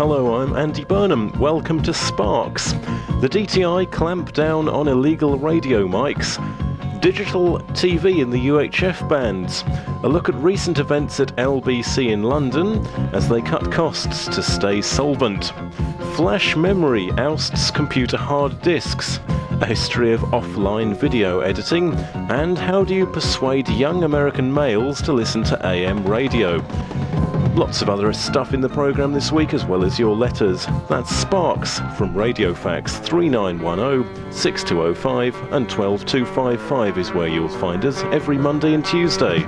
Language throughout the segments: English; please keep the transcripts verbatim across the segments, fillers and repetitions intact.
Hello, I'm Andy Burnham. Welcome to Sparks. The D T I clamp down on illegal radio mics. Digital T V in the U H F bans. A look at recent events at L B C in London as they cut costs to stay solvent. Flash memory ousts computer hard disks. A history of offline video editing. And how do you persuade young American males to listen to A M radio? Lots of other stuff in the programme this week, as well as your letters. That's Sparks from Radio Fax three nine one zero, six two zero five and one two two five five is where you'll find us every Monday and Tuesday.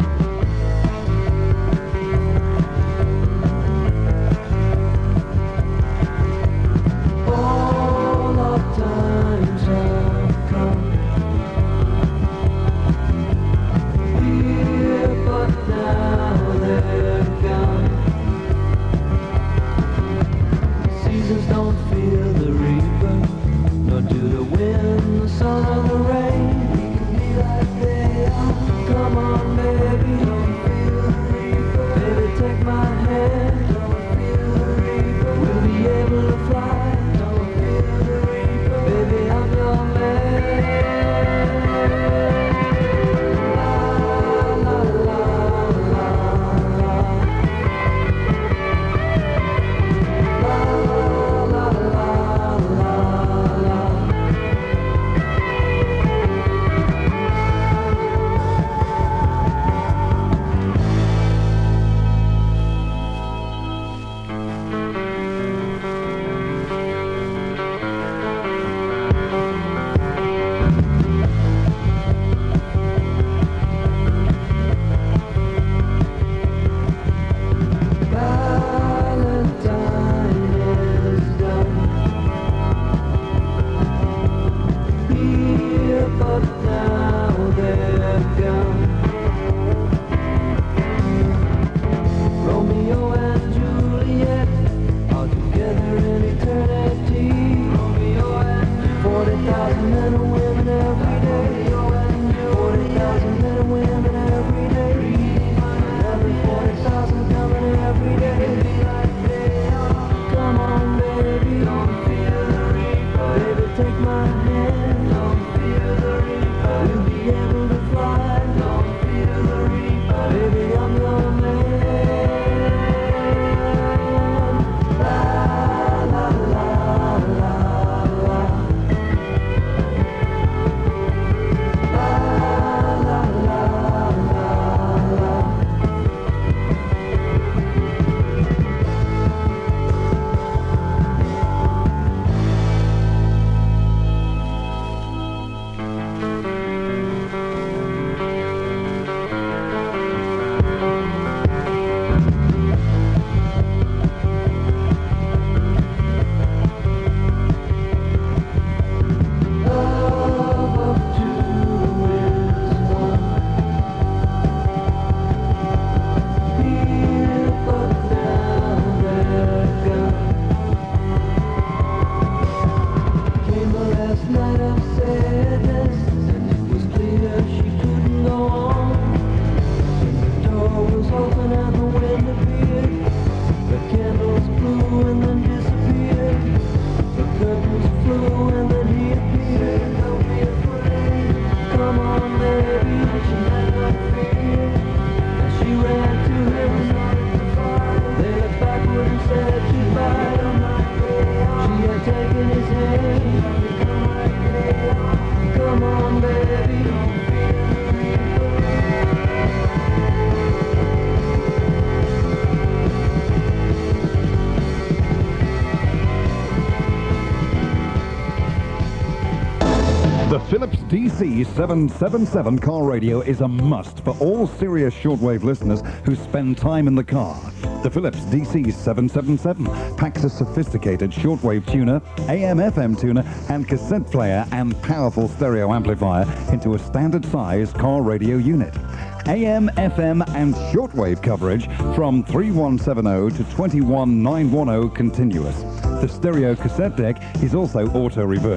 D C seven seventy-seven car radio is a must for all serious shortwave listeners who spend time in the car. The Philips D C seven seventy-seven packs a sophisticated shortwave tuner, A M F M tuner, and cassette player and powerful stereo amplifier into a standard size car radio unit. A M, F M and shortwave coverage from three one seven zero to two one nine one zero continuous. The stereo cassette deck is also auto-reverse.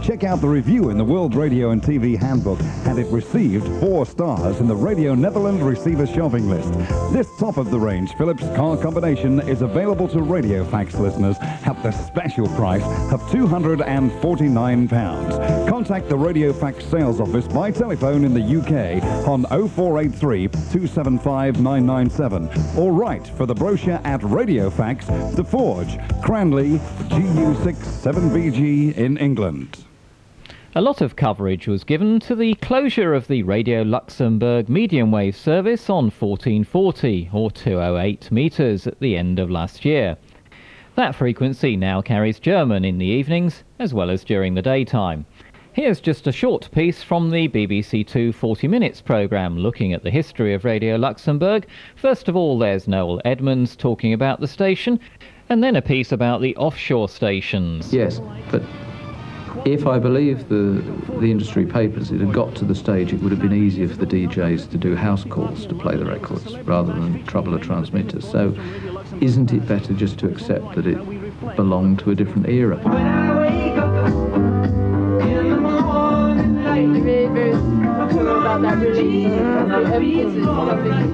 Check out the review in the World Radio and T V Handbook, and it received four stars in the Radio Netherlands Receiver Shopping List. This top-of-the-range Philips car combination is available to RadioFax listeners at the special price of two hundred forty-nine pounds. Contact the RadioFax sales office by telephone in the U K on oh four eight three, two seven five, nine nine seven or write for the brochure at RadioFax, The Forge, Cranley, G U six seven B G in England. A lot of coverage was given to the closure of the Radio Luxembourg medium wave service on fourteen forty or two oh eight metres at the end of last year. That frequency now carries German in the evenings as well as during the daytime. Here's just a short piece from the B B C Two forty minutes programme looking at the history of Radio Luxembourg. First of all, there's Noel Edmonds talking about the station, and then a piece about the offshore stations. Yes, but if I believe the the industry papers, it had got to the stage it would have been easier for the D Js to do house calls to play the records rather than trouble a transmitter. So isn't it better just to accept that it belonged to a different era? Very, very sure about that, really. The emphasis of the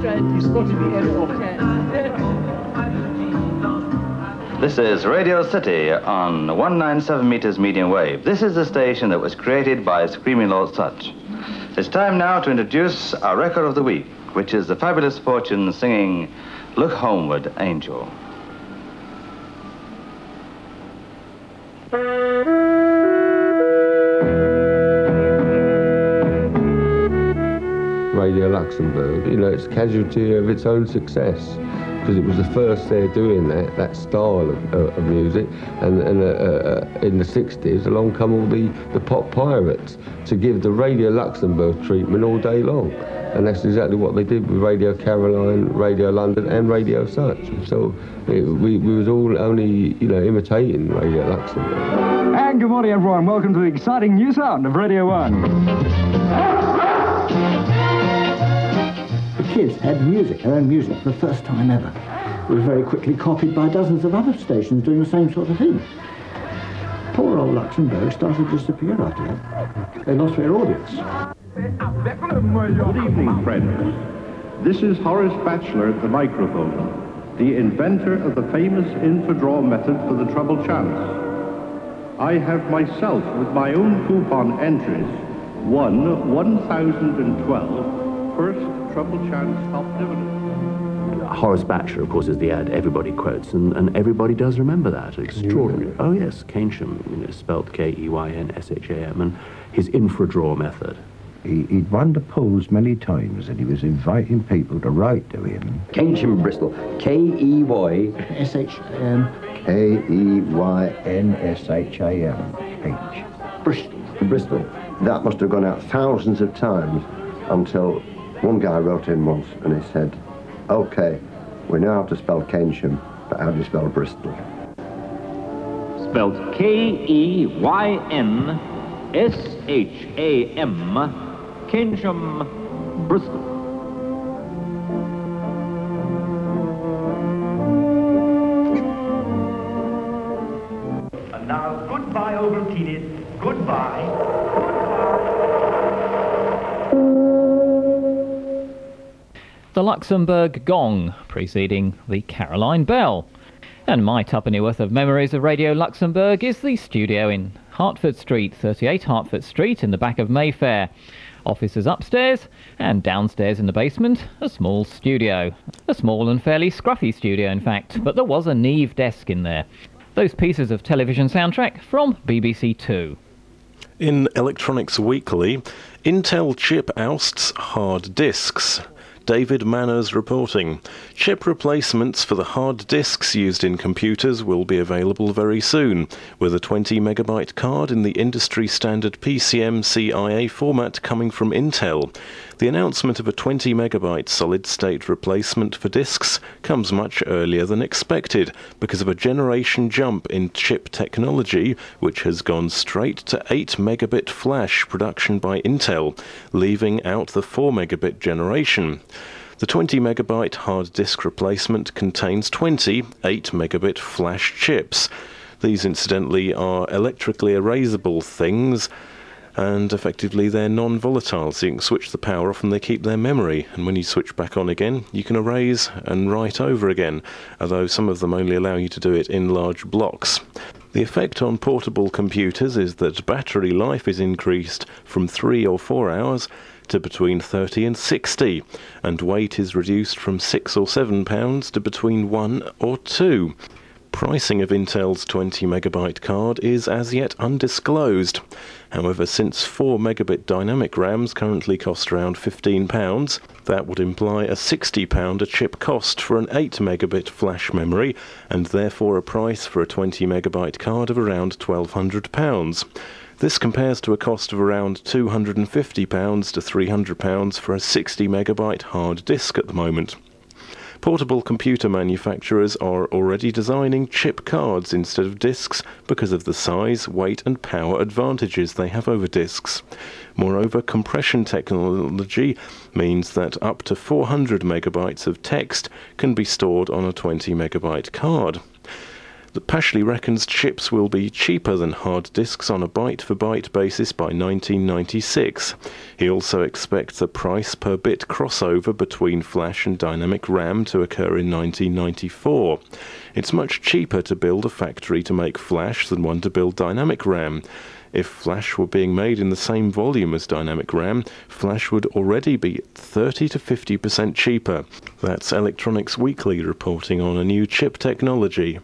trend. This is Radio City on one ninety-seven meters medium wave. This is the station that was created by Screaming Lord Sutch. It's time now to introduce our record of the week, which is the Fabulous Fortune singing Look Homeward, Angel. Radio Luxembourg, you know, it's casualty of its own success, because it was the first there doing that, that style of, uh, of music, and, and uh, uh, in the sixties along come all the, the pop pirates to give the Radio Luxembourg treatment all day long, and that's exactly what they did with Radio Caroline, Radio London and Radio Such. So it, we, we was all only, you know, imitating Radio Luxembourg. And good morning everyone, welcome to the exciting new sound of Radio one. Kids had music, their own music, for the first time ever. It was very quickly copied by dozens of other stations doing the same sort of thing. Poor old Luxembourg started to disappear after that. They lost their audience. Good evening, friends. This is Horace Batchelor at the microphone, the inventor of the famous infradraw method for the treble chance. I have myself, with my own coupon entries, won one thousand twelve first treble chance top dividend. Horace Batchelor, of course, is the ad everybody quotes, and, and everybody does remember that. Extraordinary. Oh, yes, Keynsham, you know, spelt K E Y N S H A M, and his infradraw method. He, he'd won the polls many times, and he was inviting people to write to him. Keynsham Bristol, K E Y S H A M. K E Y N S H A M. H. Bristol. Bristol. That must have gone out thousands of times until one guy wrote in once and he said, OK, we know how to spell Keynsham, but how do you spell Bristol? Spelled K E Y N S H A M, Keynsham, Bristol. And now, goodbye, Ovaltine. Goodbye. The Luxembourg Gong, preceding the Caroline Bell. And my tuppennyworth of memories of Radio Luxembourg is the studio in Hertford Street, thirty-eight Hertford Street, in the back of Mayfair. Offices upstairs, and downstairs in the basement, a small studio. A small and fairly scruffy studio, in fact, but there was a Neve desk in there. Those pieces of television soundtrack from B B C Two. In Electronics Weekly, Intel chip ousts hard disks. David Manners reporting. Chip replacements for the hard disks used in computers will be available very soon, with a twenty megabyte card in the industry standard P C M C I A format coming from Intel. The announcement of a twenty megabyte solid-state replacement for disks comes much earlier than expected because of a generation jump in chip technology, which has gone straight to eight megabit flash production by Intel, leaving out the four megabit generation. The twenty megabyte hard disk replacement contains twenty eight megabit flash chips. These, incidentally, are electrically erasable things, and effectively they're non-volatile, so you can switch the power off and they keep their memory, and when you switch back on again you can erase and write over again, although some of them only allow you to do it in large blocks. The effect on portable computers is that battery life is increased from three or four hours to between thirty and sixty, and weight is reduced from six or seven pounds to between one or two. Pricing of Intel's twenty megabyte card is as yet undisclosed. However, since four megabit dynamic RAMs currently cost around fifteen pounds, that would imply a sixty pound a chip cost for an eight megabit flash memory, and therefore a price for a twenty megabyte card of around twelve hundred pounds. This compares to a cost of around two hundred fifty pounds to three hundred pounds for a sixty megabyte hard disk at the moment. Portable computer manufacturers are already designing chip cards instead of disks because of the size, weight and power advantages they have over disks. Moreover, compression technology means that up to four hundred megabytes of text can be stored on a twenty megabyte card. Pashley reckons chips will be cheaper than hard disks on a byte-for-byte basis by nineteen ninety-six. He also expects a price per bit crossover between flash and dynamic RAM to occur in nineteen ninety-four. It's much cheaper to build a factory to make flash than one to build dynamic RAM. If flash were being made in the same volume as dynamic RAM, flash would already be thirty to fifty percent cheaper. That's Electronics Weekly reporting on a new chip technology.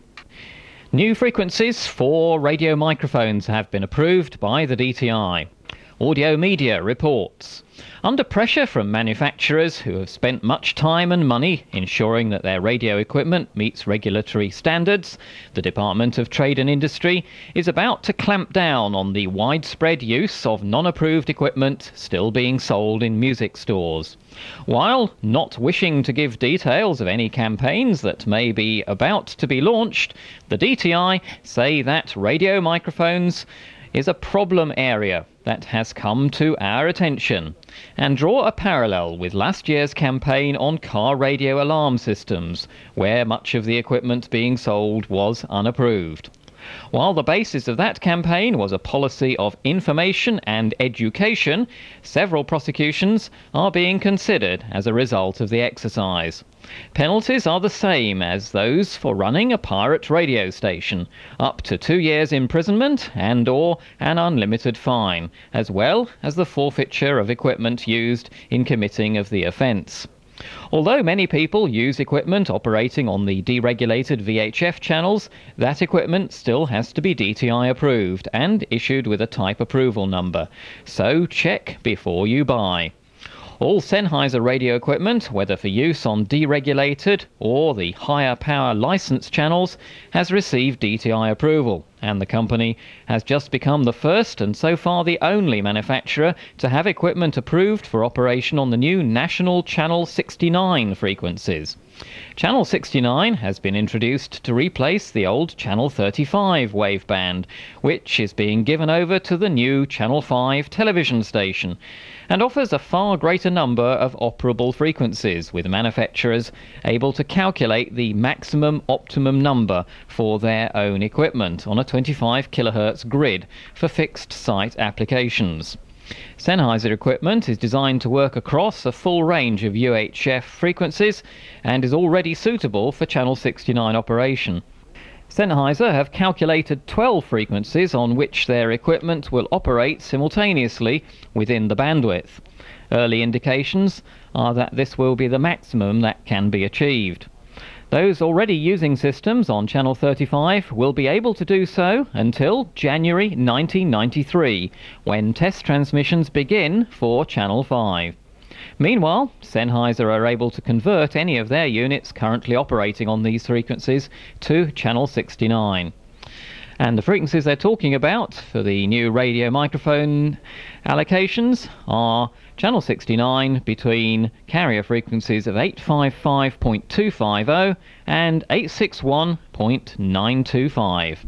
New frequencies for radio microphones have been approved by the D T I. Audio Media reports. Under pressure from manufacturers who have spent much time and money ensuring that their radio equipment meets regulatory standards, the Department of Trade and Industry is about to clamp down on the widespread use of non-approved equipment still being sold in music stores. While not wishing to give details of any campaigns that may be about to be launched, the D T I say that radio microphones is a problem area that has come to our attention, and draw a parallel with last year's campaign on car radio alarm systems, where much of the equipment being sold was unapproved. While the basis of that campaign was a policy of information and education, several prosecutions are being considered as a result of the exercise. Penalties are the same as those for running a pirate radio station, up to two years imprisonment and or an unlimited fine, as well as the forfeiture of equipment used in committing of the offence. Although many people use equipment operating on the deregulated V H F channels, that equipment still has to be D T I approved and issued with a type approval number, so check before you buy. All Sennheiser radio equipment, whether for use on deregulated or the higher power licensed channels, has received D T I approval, and the company has just become the first and so far the only manufacturer to have equipment approved for operation on the new national Channel sixty-nine frequencies. Channel sixty-nine has been introduced to replace the old Channel thirty-five waveband, which is being given over to the new Channel five television station, and offers a far greater number of operable frequencies, with manufacturers able to calculate the maximum optimum number for their own equipment on a twenty-five kilohertz grid for fixed site applications. Sennheiser equipment is designed to work across a full range of U H F frequencies and is already suitable for Channel sixty-nine operation. Sennheiser have calculated twelve frequencies on which their equipment will operate simultaneously within the bandwidth. Early indications are that this will be the maximum that can be achieved. Those already using systems on Channel thirty-five will be able to do so until January nineteen ninety-three, when test transmissions begin for Channel five. Meanwhile, Sennheiser are able to convert any of their units currently operating on these frequencies to Channel sixty-nine. And the frequencies they're talking about for the new radio microphone allocations are Channel sixty-nine between carrier frequencies of eight fifty-five point two five zero and eight sixty-one point nine two five.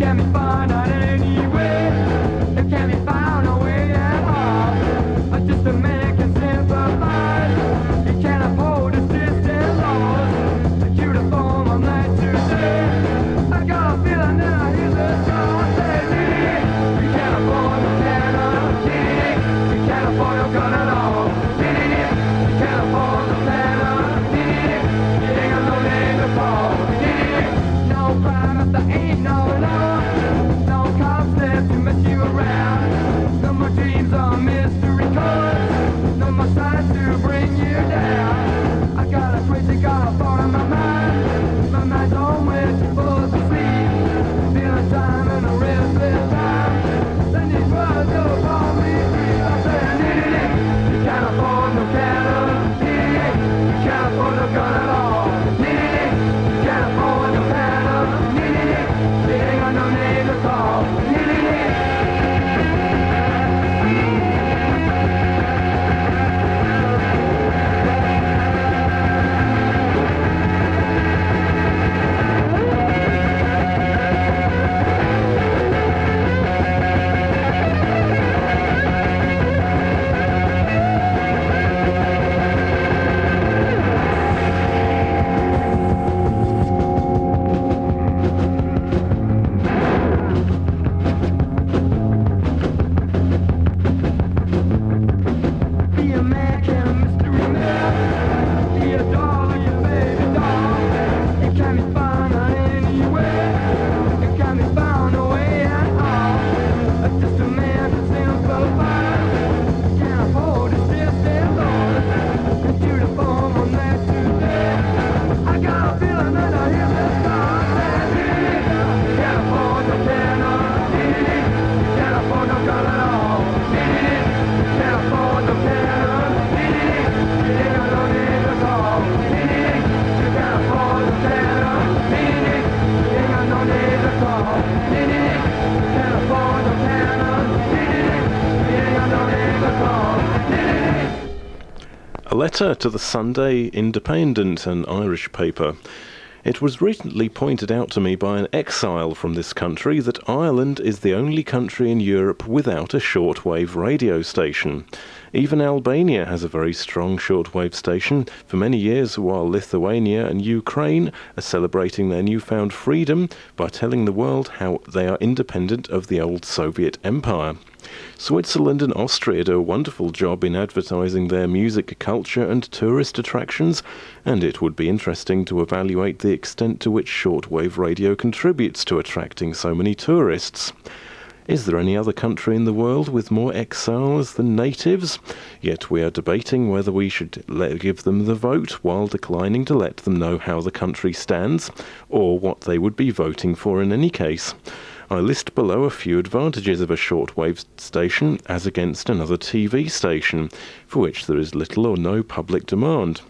letter to the Sunday Independent, an Irish paper. It was recently pointed out to me by an exile from this country that Ireland is the only country in Europe without a shortwave radio station. Even Albania has a very strong shortwave station. For many years, while Lithuania and Ukraine are celebrating their newfound freedom by telling the world how they are independent of the old Soviet Empire. Switzerland and Austria do a wonderful job in advertising their music, culture and tourist attractions, and it would be interesting to evaluate the extent to which shortwave radio contributes to attracting so many tourists. Is there any other country in the world with more exiles than natives? Yet we are debating whether we should let, give them the vote while declining to let them know how the country stands, or what they would be voting for in any case. I list below a few advantages of a shortwave station as against another T V station, for which there is little or no public demand.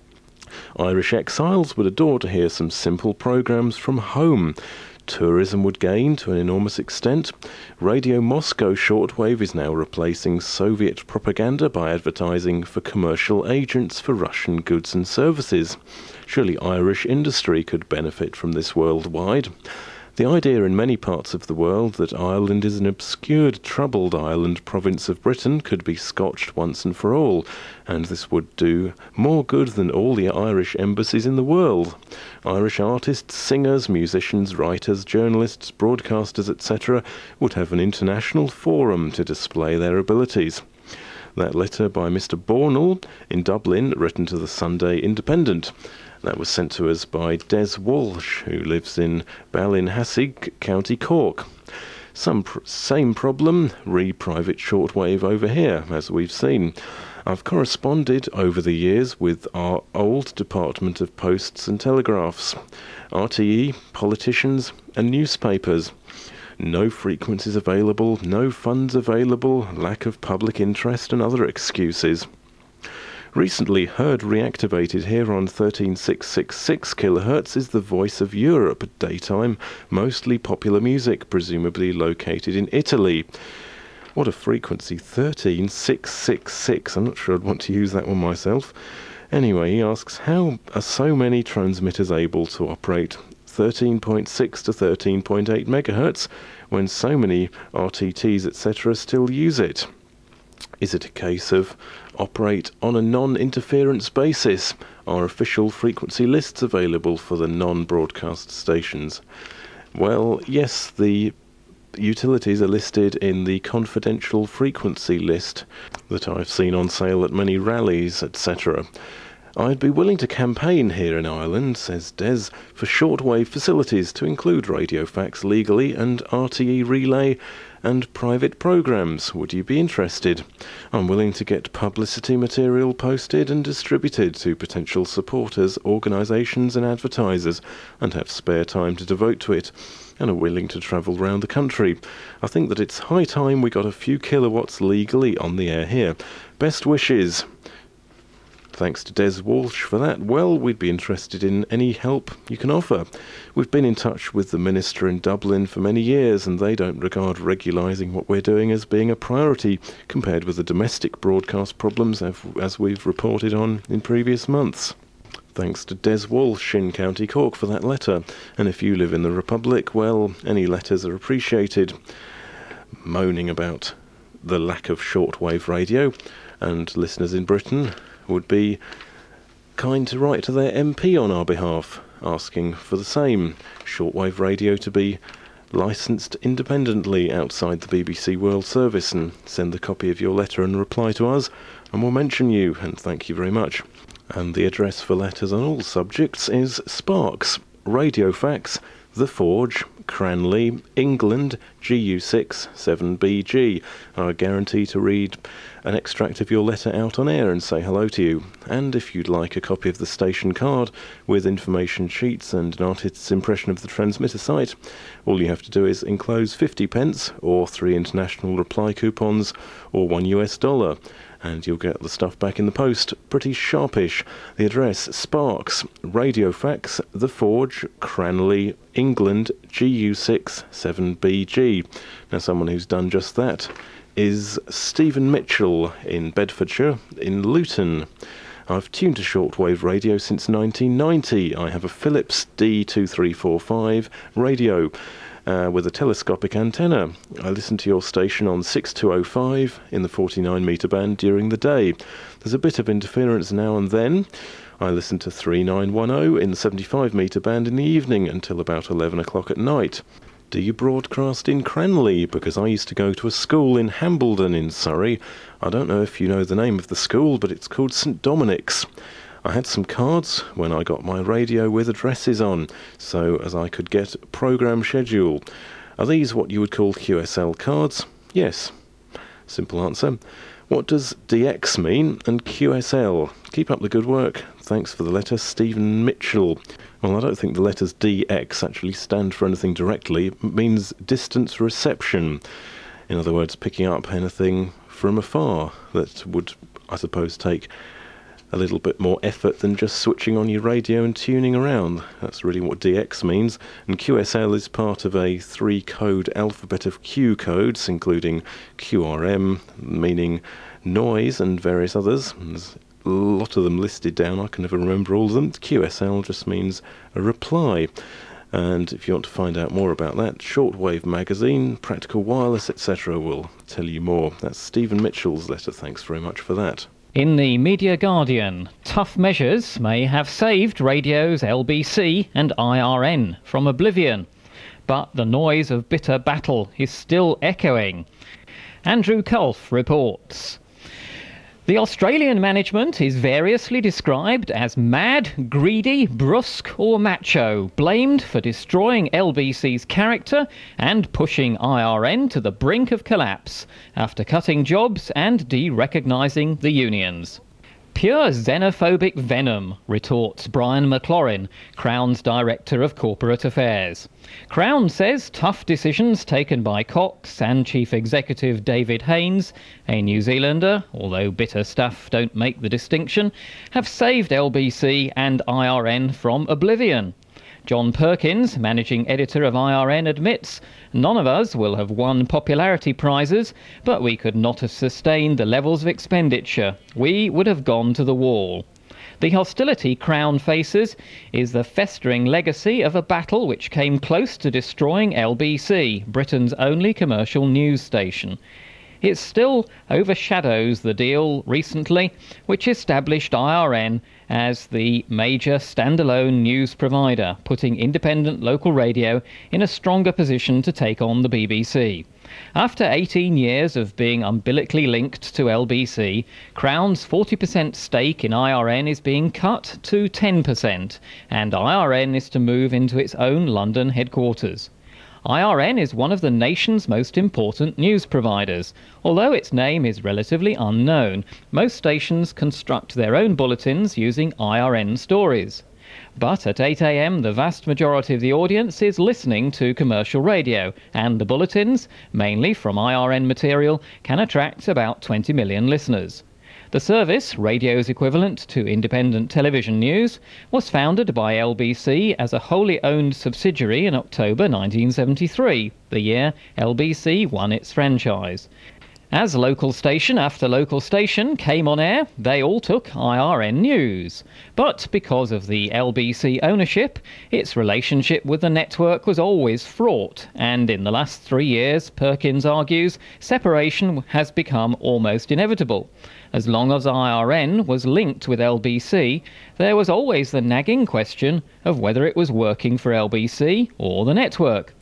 Irish exiles would adore to hear some simple programmes from home. Tourism would gain to an enormous extent. Radio Moscow shortwave is now replacing Soviet propaganda by advertising for commercial agents for Russian goods and services. Surely Irish industry could benefit from this worldwide. The idea in many parts of the world that Ireland is an obscured, troubled island province of Britain could be scotched once and for all, and this would do more good than all the Irish embassies in the world. Irish artists, singers, musicians, writers, journalists, broadcasters, et cetera would have an international forum to display their abilities. That letter by Mister Bornall in Dublin, written to the Sunday Independent. That was sent to us by Des Walsh, who lives in Ballinhassig, County Cork. Some pr- same problem, re-private shortwave over here, as we've seen. I've corresponded over the years with our old Department of Posts and Telegraphs, R T E, politicians and newspapers. No frequencies available, no funds available, lack of public interest and other excuses. Recently, heard reactivated here on thirteen six sixty-six kilohertz is the Voice of Europe, daytime, mostly popular music, presumably located in Italy. What a frequency, thirteen six sixty-six. I'm not sure I'd want to use that one myself. Anyway, he asks, how are so many transmitters able to operate thirteen point six to thirteen point eight megahertz when so many R T Ts, et cetera still use it? Is it a case of operate on a non-interference basis? Are official frequency lists available for the non-broadcast stations? Well, yes, the utilities are listed in the confidential frequency list that I've seen on sale at many rallies, et cetera. I'd be willing to campaign here in Ireland, says Des, for shortwave facilities to include radio fax legally and R T E relay and private programmes. Would you be interested? I'm willing to get publicity material posted and distributed to potential supporters, organisations and advertisers, and have spare time to devote to it, and are willing to travel round the country. I think that it's high time we got a few kilowatts legally on the air here. Best wishes. Thanks to Des Walsh for that. Well, we'd be interested in any help you can offer. We've been in touch with the Minister in Dublin for many years, and they don't regard regularising what we're doing as being a priority compared with the domestic broadcast problems as we've reported on in previous months. Thanks to Des Walsh in County Cork for that letter. And if you live in the Republic, well, any letters are appreciated. Moaning about the lack of shortwave radio, and listeners in Britain would be kind to write to their M P on our behalf, asking for the same, shortwave radio to be licensed independently outside the B B C World Service, and send the copy of your letter and reply to us, and we'll mention you, and thank you very much. And the address for letters on all subjects is Sparks, Radio Fax, The Forge, Cranley, England, G U six seven B G. I guarantee to read an extract of your letter out on air and say hello to you. And if you'd like a copy of the station card with information sheets and an artist's impression of the transmitter site, all you have to do is enclose fifty pence or three international reply coupons or one U S dollar, and you'll get the stuff back in the post pretty sharpish. The address, Sparks, Radio Fax, The Forge, Cranley, England, G U six seven B G. Now, someone who's done just that is Stephen Mitchell in Bedfordshire, in Luton. I've tuned to shortwave radio since nineteen ninety. I have a Philips D two three four five radio uh, with a telescopic antenna. I listen to your station on six two oh five in the forty-nine metre band during the day. There's a bit of interference now and then. I listen to three nine one oh in the seventy-five metre band in the evening until about eleven o'clock at night. Do you broadcast in Cranley? Because I used to go to a school in Hambledon in Surrey. I don't know if you know the name of the school, but it's called St Dominic's. I had some cards when I got my radio with addresses on, so as I could get a programme schedule. Are these what you would call Q S L cards? Yes. Simple answer. What does D X mean and Q S L? Keep up the good work. Thanks for the letter, Stephen Mitchell. Well, I don't think the letters D X actually stand for anything directly. It means distance reception. In other words, picking up anything from afar. That would, I suppose, take a little bit more effort than just switching on your radio and tuning around. That's really what D X means. And Q S L is part of a three-code alphabet of Q codes, including Q R M, meaning noise, and various others. There's a lot of them listed down. I can never remember all of them. Q S L just means a reply. And if you want to find out more about that, Shortwave Magazine, Practical Wireless, et cetera will tell you more. That's Stephen Mitchell's letter. Thanks very much for that. In the Media Guardian, tough measures may have saved radios L B C and I R N from oblivion, but the noise of bitter battle is still echoing. Andrew Kulf reports. The Australian management is variously described as mad, greedy, brusque or macho, blamed for destroying L B C's character and pushing I R N to the brink of collapse after cutting jobs and de-recognising the unions. Pure xenophobic venom, retorts Brian McLaurin, Crown's Director of Corporate Affairs. Crown says tough decisions taken by Cox and Chief Executive David Haynes, a New Zealander, although bitter stuff don't make the distinction, have saved L B C and I R N from oblivion. John Perkins, managing editor of I R N, admits, none of us will have won popularity prizes, but we could not have sustained the levels of expenditure. We would have gone to the wall. The hostility Crown faces is the festering legacy of a battle which came close to destroying L B C, Britain's only commercial news station. It still overshadows the deal recently, which established I R N as the major standalone news provider, putting independent local radio in a stronger position to take on the B B C. After eighteen years of being umbilically linked to L B C, Crown's forty percent stake in I R N is being cut to ten percent, and I R N is to move into its own London headquarters. I R N is one of the nation's most important news providers. Although its name is relatively unknown, most stations construct their own bulletins using I R N stories. But at eight a m the vast majority of the audience is listening to commercial radio, and the bulletins, mainly from I R N material, can attract about twenty million listeners. The service, radio's equivalent to independent television news, was founded by L B C as a wholly owned subsidiary in October nineteen seventy-three, the year L B C won its franchise. As local station after local station came on air, they all took I R N News. But because of the L B C ownership, its relationship with the network was always fraught, and in the last three years, Perkins argues, separation has become almost inevitable. As long as I R N was linked with L B C, there was always the nagging question of whether it was working for L B C or the network.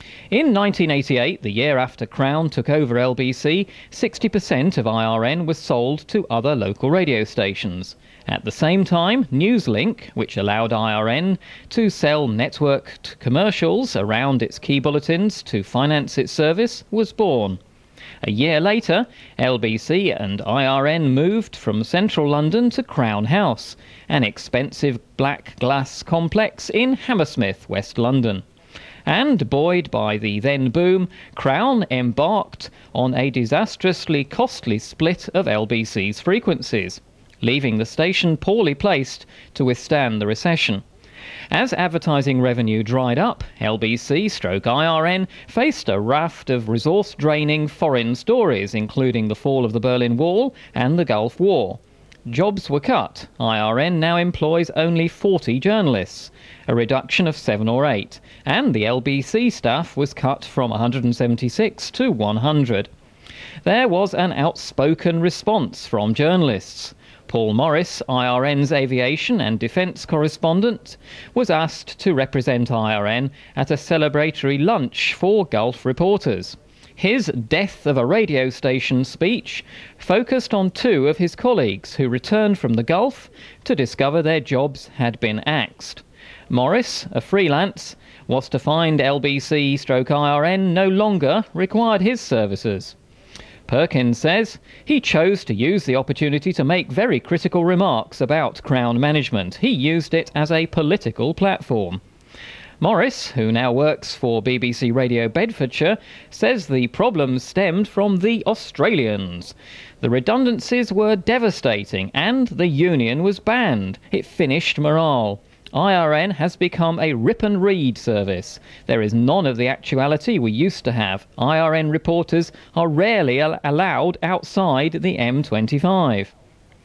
In nineteen eighty-eight, the year after Crown took over L B C, sixty percent of I R N was sold to other local radio stations. At the same time, Newslink, which allowed I R N to sell networked commercials around its key bulletins to finance its service, was born. A year later, L B C and I R N moved from central London to Crown House, an expensive black glass complex in Hammersmith, West London. And, buoyed by the then boom, Crown embarked on a disastrously costly split of L B C's frequencies, leaving the station poorly placed to withstand the recession. As advertising revenue dried up, L B C stroke I R N faced a raft of resource-draining foreign stories, including the fall of the Berlin Wall and the Gulf War. Jobs were cut. I R N now employs only forty journalists, a reduction of seven or eight, and the L B C staff was cut from one hundred seventy-six to one hundred. There was an outspoken response from journalists. Paul Morris, I R N's aviation and defence correspondent, was asked to represent I R N at a celebratory lunch for Gulf reporters. His death of a radio station speech focused on two of his colleagues who returned from the Gulf to discover their jobs had been axed. Morris, a freelance, was to find L B C stroke I R N no longer required his services. Perkins says he chose to use the opportunity to make very critical remarks about Crown management. He used it as a political platform. Morris, who now works for B B C Radio Bedfordshire, says the problems stemmed from the Australians. The redundancies were devastating and the union was banned. It finished morale. I R N has become a rip and read service. There is none of the actuality we used to have. I R N reporters are rarely al- allowed outside the M twenty-five.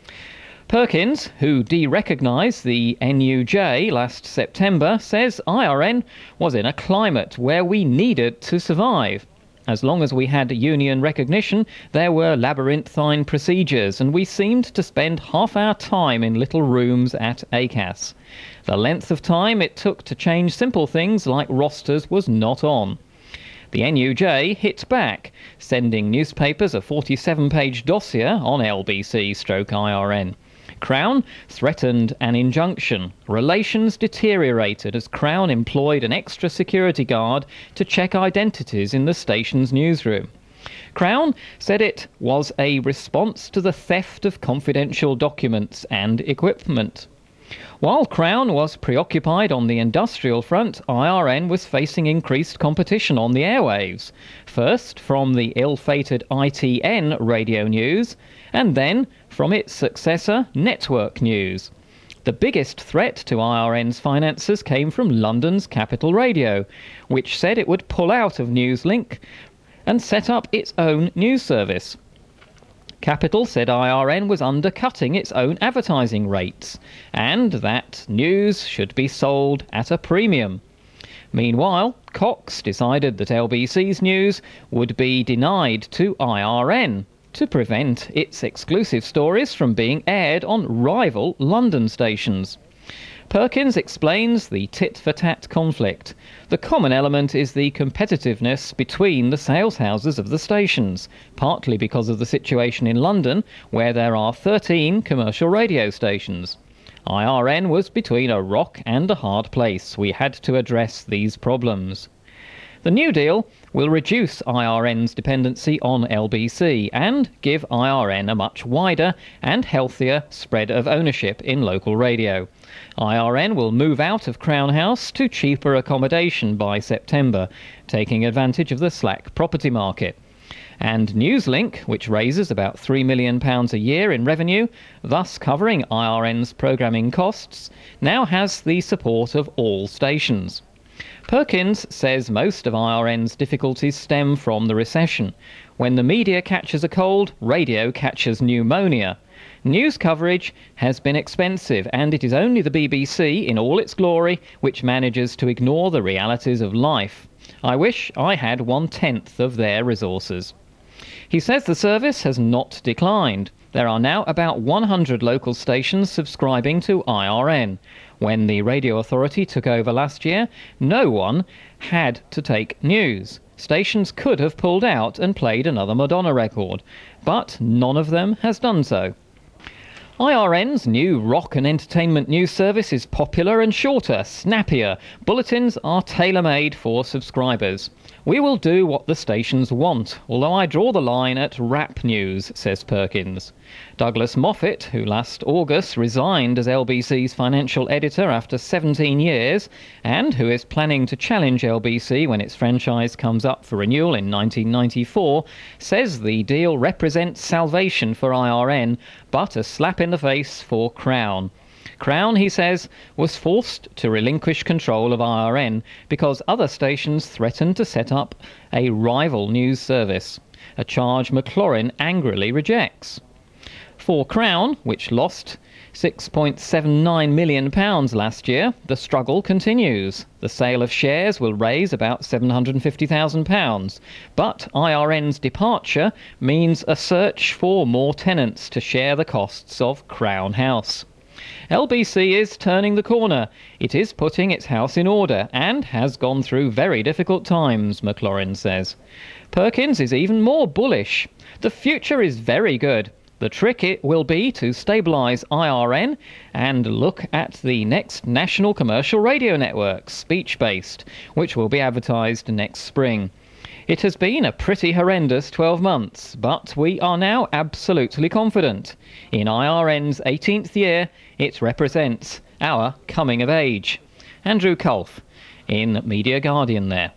Perkins, who de-recognised the N U J last September, says I R N was in a climate where we needed to survive. As long as we had union recognition, there were labyrinthine procedures, and we seemed to spend half our time in little rooms at A C A S. The length of time it took to change simple things like rosters was not on. The N U J hit back, sending newspapers a forty-seven page dossier on L B C stroke I R N. Crown threatened an injunction. Relations deteriorated as Crown employed an extra security guard to check identities in the station's newsroom. Crown said it was a response to the theft of confidential documents and equipment. While Crown was preoccupied on the industrial front, I R N was facing increased competition on the airwaves, first from the ill-fated I T N Radio News, and then from its successor, Network News. The biggest threat to I R N's finances came from London's Capital Radio, which said it would pull out of Newslink and set up its own news service. Capital said I R N was undercutting its own advertising rates and that news should be sold at a premium. Meanwhile, Cox decided that L B C's news would be denied to I R N to prevent its exclusive stories from being aired on rival London stations. Perkins explains the tit-for-tat conflict. The common element is the competitiveness between the sales houses of the stations, partly because of the situation in London, where there are thirteen commercial radio stations. I R N was between a rock and a hard place. We had to address these problems. The new deal will reduce I R N's dependency on L B C and give I R N a much wider and healthier spread of ownership in local radio. I R N will move out of Crown House to cheaper accommodation by September, taking advantage of the slack property market. And Newslink, which raises about three million pounds a year in revenue, thus covering I R N's programming costs, now has the support of all stations. Perkins says most of I R N's difficulties stem from the recession. When the media catches a cold, radio catches pneumonia. News coverage has been expensive, and it is only the B B C, in all its glory, which manages to ignore the realities of life. I wish I had one-tenth of their resources. He says the service has not declined. There are now about one hundred local stations subscribing to I R N. When the Radio Authority took over last year, no one had to take news. Stations could have pulled out and played another Madonna record, but none of them has done so. I R N's new rock and entertainment news service is popular and shorter, snappier. Bulletins are tailor-made for subscribers. We will do what the stations want, although I draw the line at rap news, says Perkins. Douglas Moffat, who last August resigned as L B C's financial editor after seventeen years, and who is planning to challenge L B C when its franchise comes up for renewal in nineteen ninety-four, says the deal represents salvation for I R N, but a slap in the face for Crown. Crown, he says, was forced to relinquish control of I R N because other stations threatened to set up a rival news service, a charge McLaurin angrily rejects. For Crown, which lost six point seven nine million pounds last year, the struggle continues. The sale of shares will raise about seven hundred fifty thousand pounds, but I R N's departure means a search for more tenants to share the costs of Crown House. L B C is turning the corner. It is putting its house in order and has gone through very difficult times, McLaurin says. Perkins is even more bullish. The future is very good. The trick it will be to stabilise I R N and look at the next national commercial radio network, speech-based, which will be advertised next spring. It has been a pretty horrendous twelve months, but we are now absolutely confident. In I R N's eighteenth year, it represents our coming of age. Andrew Culf in Media Guardian there.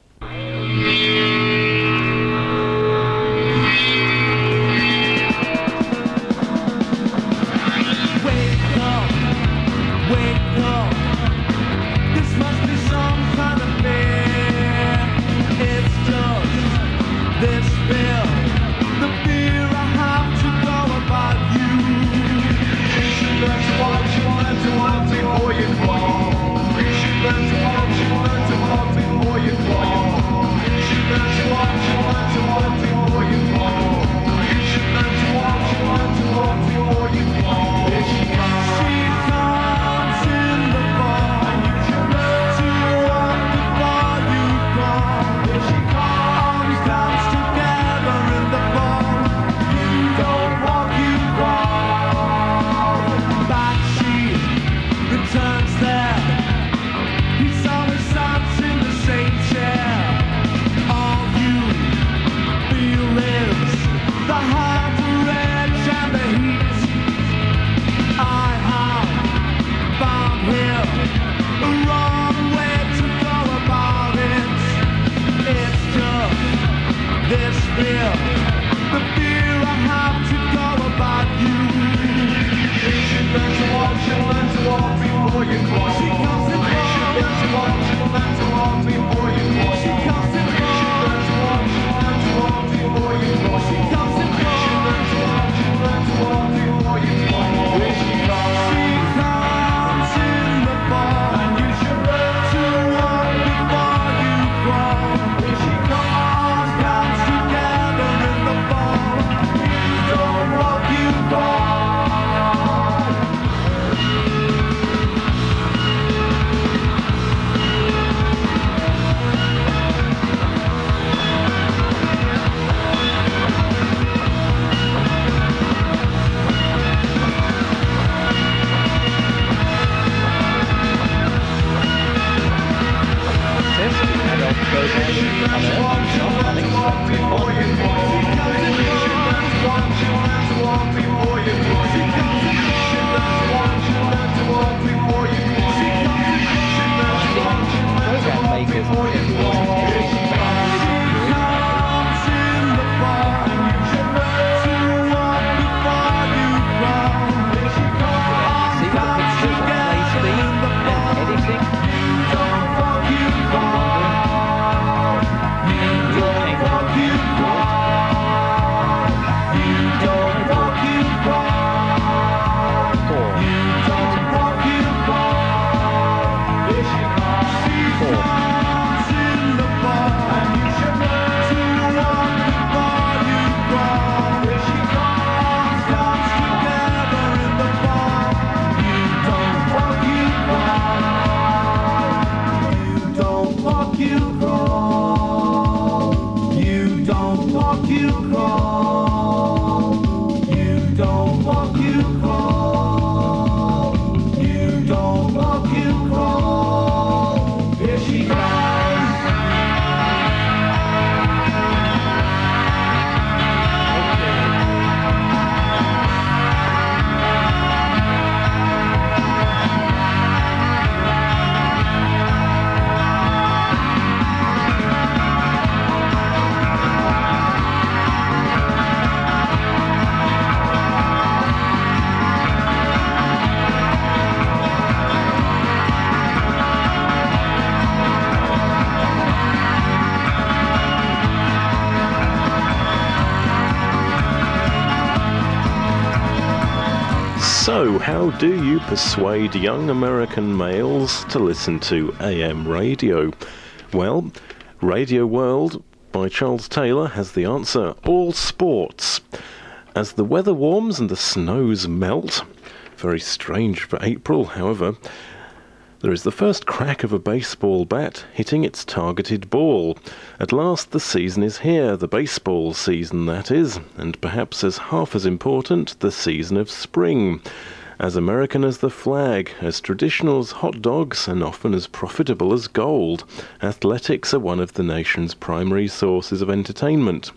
So, how do you persuade young American males to listen to A M radio? Well, Radio World by Charles Taylor has the answer: all sports. As the weather warms and the snows melt, very strange for April, however, there is the first crack of a baseball bat hitting its targeted ball. At last the season is here, the baseball season that is, and perhaps as half as important, the season of spring. As American as the flag, as traditional as hot dogs, and often as profitable as gold, athletics are one of the nation's primary sources of entertainment.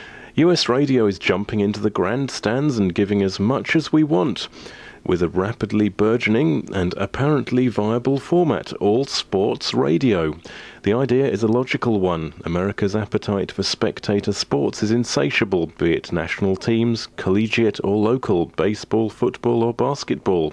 U S radio is jumping into the grandstands and giving as much as we want, with a rapidly burgeoning and apparently viable format, all sports radio. The idea is a logical one. America's appetite for spectator sports is insatiable, be it national teams, collegiate or local, baseball, football or basketball.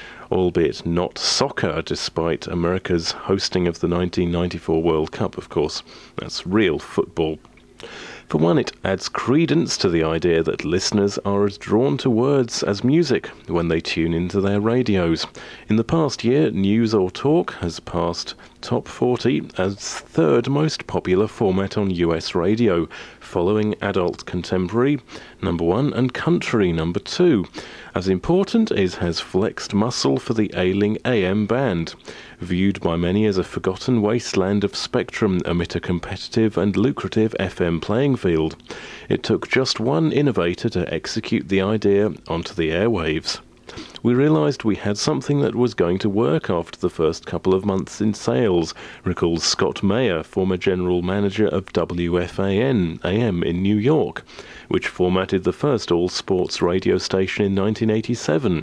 Albeit not soccer, despite America's hosting of the nineteen ninety-four World Cup, of course. That's real football. For one, it adds credence to the idea that listeners are as drawn to words as music when they tune into their radios. In the past year, News or Talk has passed Top forty as third most popular format on U S radio, following Adult Contemporary, number one, and Country, number two. As important is has flexed muscle for the ailing A M band, viewed by many as a forgotten wasteland of spectrum amid a competitive and lucrative F M playing field. It took just one innovator to execute the idea onto the airwaves. We realised we had something that was going to work after the first couple of months in sales, recalls Scott Mayer, former general manager of W F A N A M in New York, which formatted the first all-sports radio station in nineteen eighty-seven.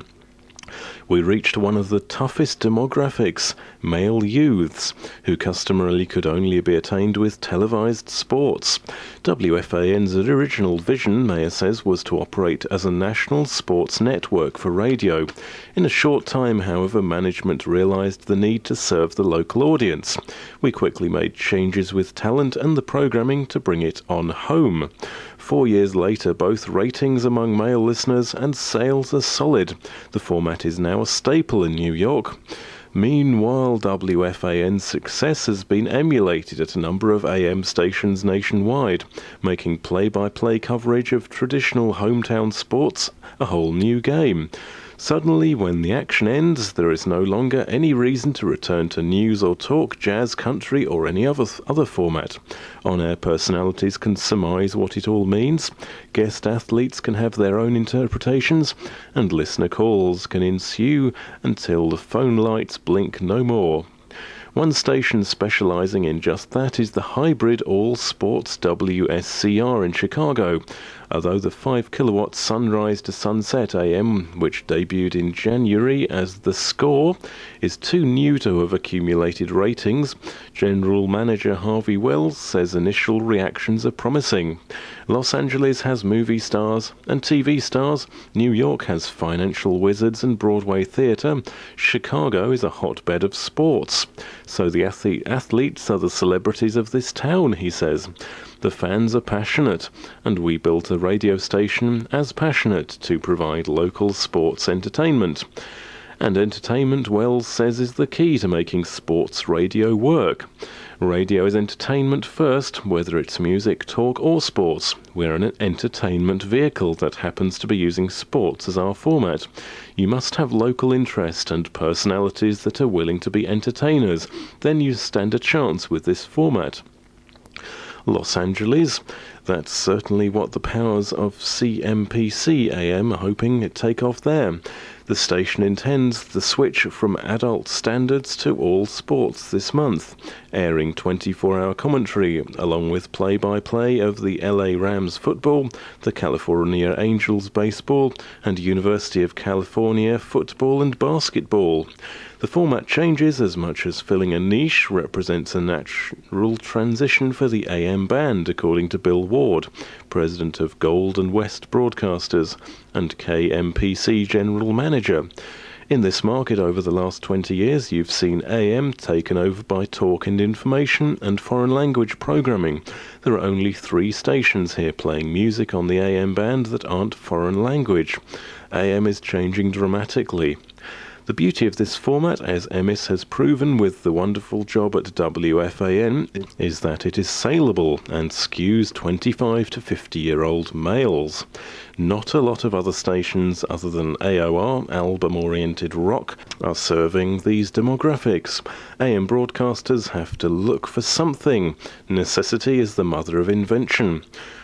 We reached one of the toughest demographics, male youths, who customarily could only be attained with televised sports. W F A N's original vision, Mayer says, was to operate as a national sports network for radio. In a short time, however, management realised the need to serve the local audience. We quickly made changes with talent and the programming to bring it on home. Four years later, both ratings among male listeners and sales are solid. The format is now a staple in New York. Meanwhile, W F A N's success has been emulated at a number of A M stations nationwide, making play-by-play coverage of traditional hometown sports a whole new game. Suddenly, when the action ends, there is no longer any reason to return to news or talk, jazz, country, or any other other format. On-air personalities can surmise what it all means, guest athletes can have their own interpretations, and listener calls can ensue until the phone lights blink no more. One station specialising in just that is the hybrid All Sports W S C R in Chicago, although the five kilowatt Sunrise to Sunset A M, which debuted in January as The Score, is too new to have accumulated ratings. General Manager Harvey Wells says initial reactions are promising. Los Angeles has movie stars and T V stars. New York has financial wizards and Broadway theatre. Chicago is a hotbed of sports. So the athlete athletes are the celebrities of this town, he says. The fans are passionate, and we built a radio station as passionate to provide local sports entertainment. And entertainment, Wells says, is the key to making sports radio work. Radio is entertainment first, whether it's music, talk or sports. We're an entertainment vehicle that happens to be using sports as our format. You must have local interest and personalities that are willing to be entertainers. Then you stand a chance with this format. Los Angeles, that's certainly what the powers of C M P C A M are hoping it take off there. The station intends the switch from adult standards to all sports this month, airing twenty-four hour commentary along with play-by-play of the L A Rams football, the California Angels baseball, and University of California football and basketball. The format changes as much as filling a niche represents a natural transition for the A M band, according to Bill Ward, president of Gold and West Broadcasters and K M P C general manager. In this market over the last twenty years, you've seen A M taken over by talk and information and foreign language programming. There are only three stations here playing music on the A M band that aren't foreign language. A M is changing dramatically. The beauty of this format, as Emis has proven with the wonderful job at W F A N, is that it is saleable and skews twenty-five to fifty-year-old males. Not a lot of other stations other than A O R, album-oriented rock, are serving these demographics. A M broadcasters have to look for something. Necessity is the mother of invention.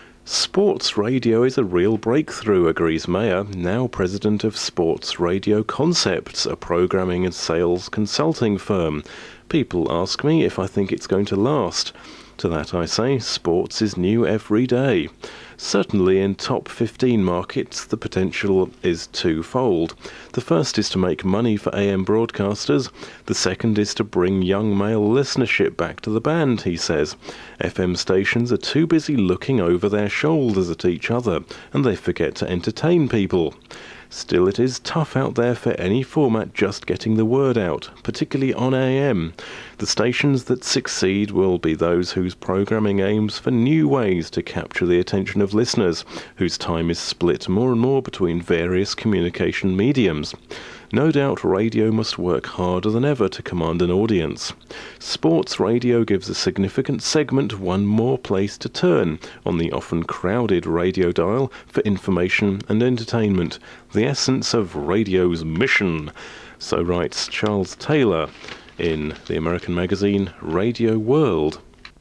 Sports radio is a real breakthrough, agrees Mayer, now president of Sports Radio Concepts, a programming and sales consulting firm. People ask me if I think it's going to last. To that I say, sports is new every day. Certainly in top fifteen markets, the potential is twofold. The first is to make money for A M broadcasters. The second is to bring young male listenership back to the band, he says. F M stations are too busy looking over their shoulders at each other, and they forget to entertain people. Still, it is tough out there for any format just getting the word out, particularly on A M. The stations that succeed will be those whose programming aims for new ways to capture the attention of listeners, whose time is split more and more between various communication mediums. No doubt radio must work harder than ever to command an audience. Sports radio gives a significant segment one more place to turn on the often crowded radio dial for information and entertainment, the essence of radio's mission. So writes Charles Taylor in the American magazine Radio World.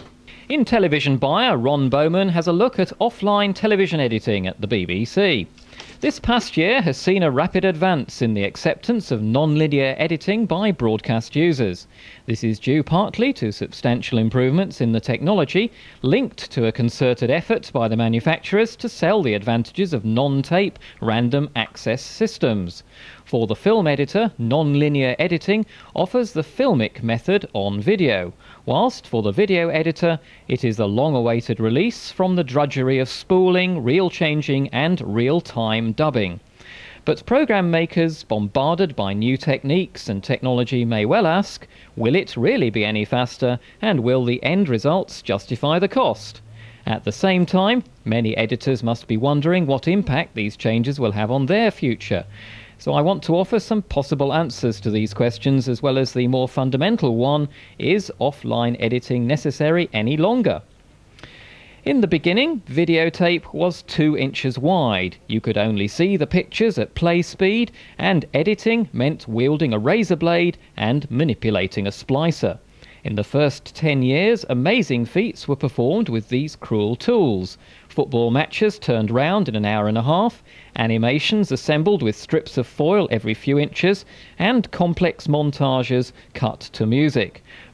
In television buyer, Ron Bowman has a look at offline television editing at the B B C. This past year has seen a rapid advance in the acceptance of non-linear editing by broadcast users. This is due partly to substantial improvements in the technology, linked to a concerted effort by the manufacturers to sell the advantages of non-tape random access systems. For the film editor, non-linear editing offers the filmic method on video, whilst for the video editor, it is the long-awaited release from the drudgery of spooling, reel-changing and real-time dubbing. But programme makers, bombarded by new techniques and technology, may well ask, will it really be any faster, and will the end results justify the cost? At the same time, many editors must be wondering what impact these changes will have on their future. So I want to offer some possible answers to these questions, as well as the more fundamental one, is offline editing necessary any longer? In the beginning, videotape was two inches wide. You could only see the pictures at play speed, and editing meant wielding a razor blade and manipulating a splicer. In the first ten years, amazing feats were performed with these cruel tools. Football matches turned round in an hour and a half, animations assembled with strips of foil every few inches, and complex montages cut to music.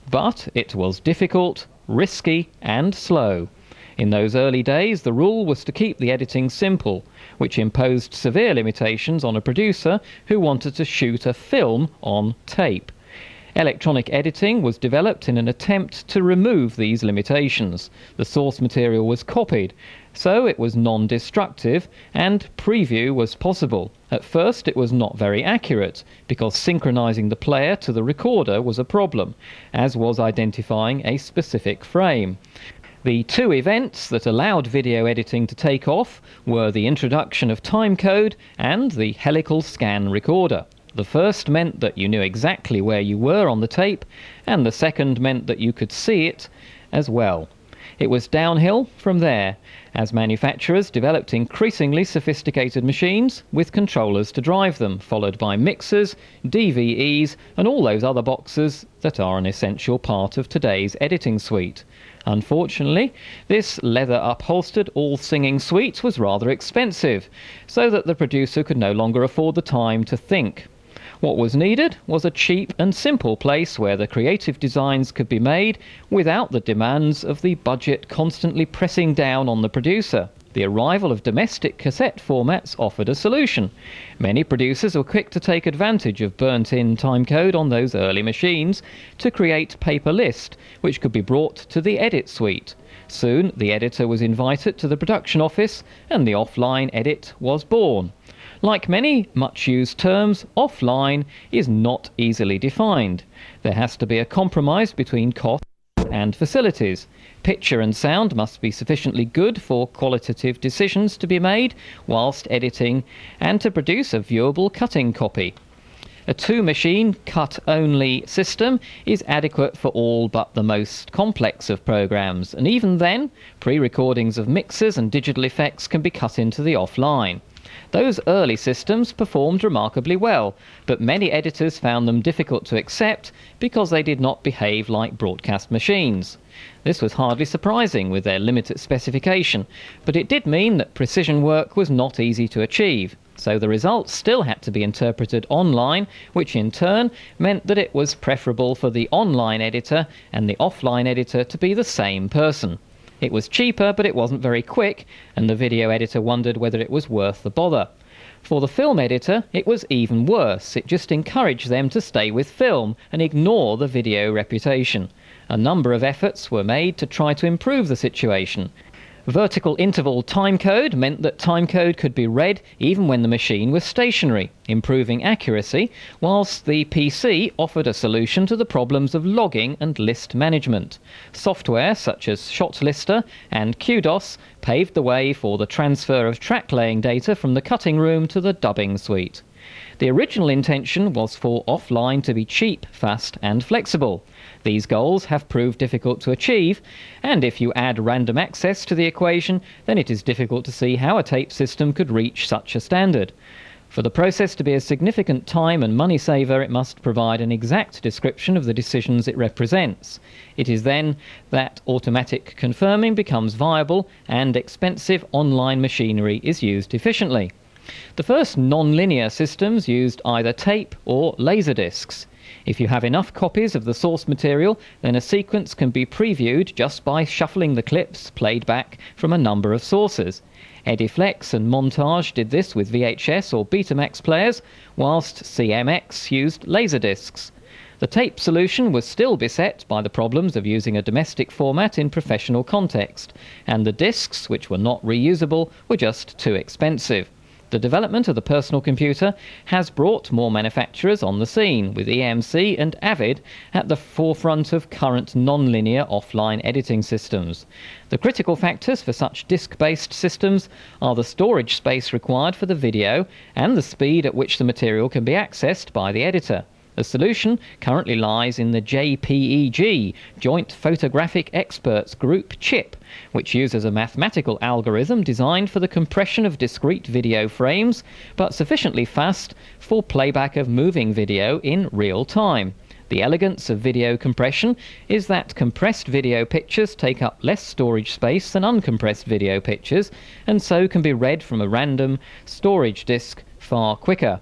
but it was difficult, risky and slow. In those early days, the rule was to keep the editing simple, which imposed severe limitations on a producer who wanted to shoot a film on tape. Electronic editing was developed in an attempt to remove these limitations. The source material was copied, so it was non-destructive and preview was possible. At first it was not very accurate, because synchronizing the player to the recorder was a problem, as was identifying a specific frame. The two events that allowed video editing to take off were the introduction of timecode and the helical scan recorder. The first meant that you knew exactly where you were on the tape, and the second meant that you could see it as well. It was downhill from there, as manufacturers developed increasingly sophisticated machines with controllers to drive them, followed by mixers, D V Es, and all those other boxes that are an essential part of today's editing suite. Unfortunately, this leather-upholstered all-singing suite was rather expensive, so that the producer could no longer afford the time to think. What was needed was a cheap and simple place where the creative designs could be made without the demands of the budget constantly pressing down on the producer. The arrival of domestic cassette formats offered a solution. Many producers were quick to take advantage of burnt-in timecode on those early machines to create paper list, which could be brought to the edit suite. Soon the editor was invited to the production office and the offline edit was born. Like many much-used terms, offline is not easily defined. There has to be a compromise between cost and facilities. Picture and sound must be sufficiently good for qualitative decisions to be made whilst editing and to produce a viewable cutting copy. A two-machine cut-only system is adequate for all but the most complex of programs, and even then, pre-recordings of mixers and digital effects can be cut into the offline. Those early systems performed remarkably well, but many editors found them difficult to accept because they did not behave like broadcast machines. This was hardly surprising with their limited specification, but it did mean that precision work was not easy to achieve. So the results still had to be interpreted online, which in turn meant that it was preferable for the online editor and the offline editor to be the same person. It was cheaper, but it wasn't very quick, and the video editor wondered whether it was worth the bother. For the film editor, it was even worse. It just encouraged them to stay with film and ignore the video reputation. A number of efforts were made to try to improve the situation. Vertical interval timecode meant that timecode could be read even when the machine was stationary, improving accuracy, whilst the P C offered a solution to the problems of logging and list management. Software such as ShotLister and Q DOS paved the way for the transfer of track-laying data from the cutting room to the dubbing suite. The original intention was for offline to be cheap, fast and flexible. These goals have proved difficult to achieve, and if you add random access to the equation, then it is difficult to see how a tape system could reach such a standard. For the process to be a significant time and money saver, it must provide an exact description of the decisions it represents. It is then that automatic confirming becomes viable and expensive online machinery is used efficiently. The first non-linear systems used either tape or laserdiscs. If you have enough copies of the source material, then a sequence can be previewed just by shuffling the clips played back from a number of sources. Ediflex and Montage did this with V H S or Betamax players, whilst C M X used laserdiscs. The tape solution was still beset by the problems of using a domestic format in professional context, and the discs, which were not reusable, were just too expensive. The development of the personal computer has brought more manufacturers on the scene, with E M C and Avid at the forefront of current non-linear offline editing systems. The critical factors for such disk-based systems are the storage space required for the video and the speed at which the material can be accessed by the editor. The solution currently lies in the J P E G, Joint Photographic Experts Group chip, which uses a mathematical algorithm designed for the compression of discrete video frames, but sufficiently fast for playback of moving video in real time. The elegance of video compression is that compressed video pictures take up less storage space than uncompressed video pictures, and so can be read from a random storage disk far quicker.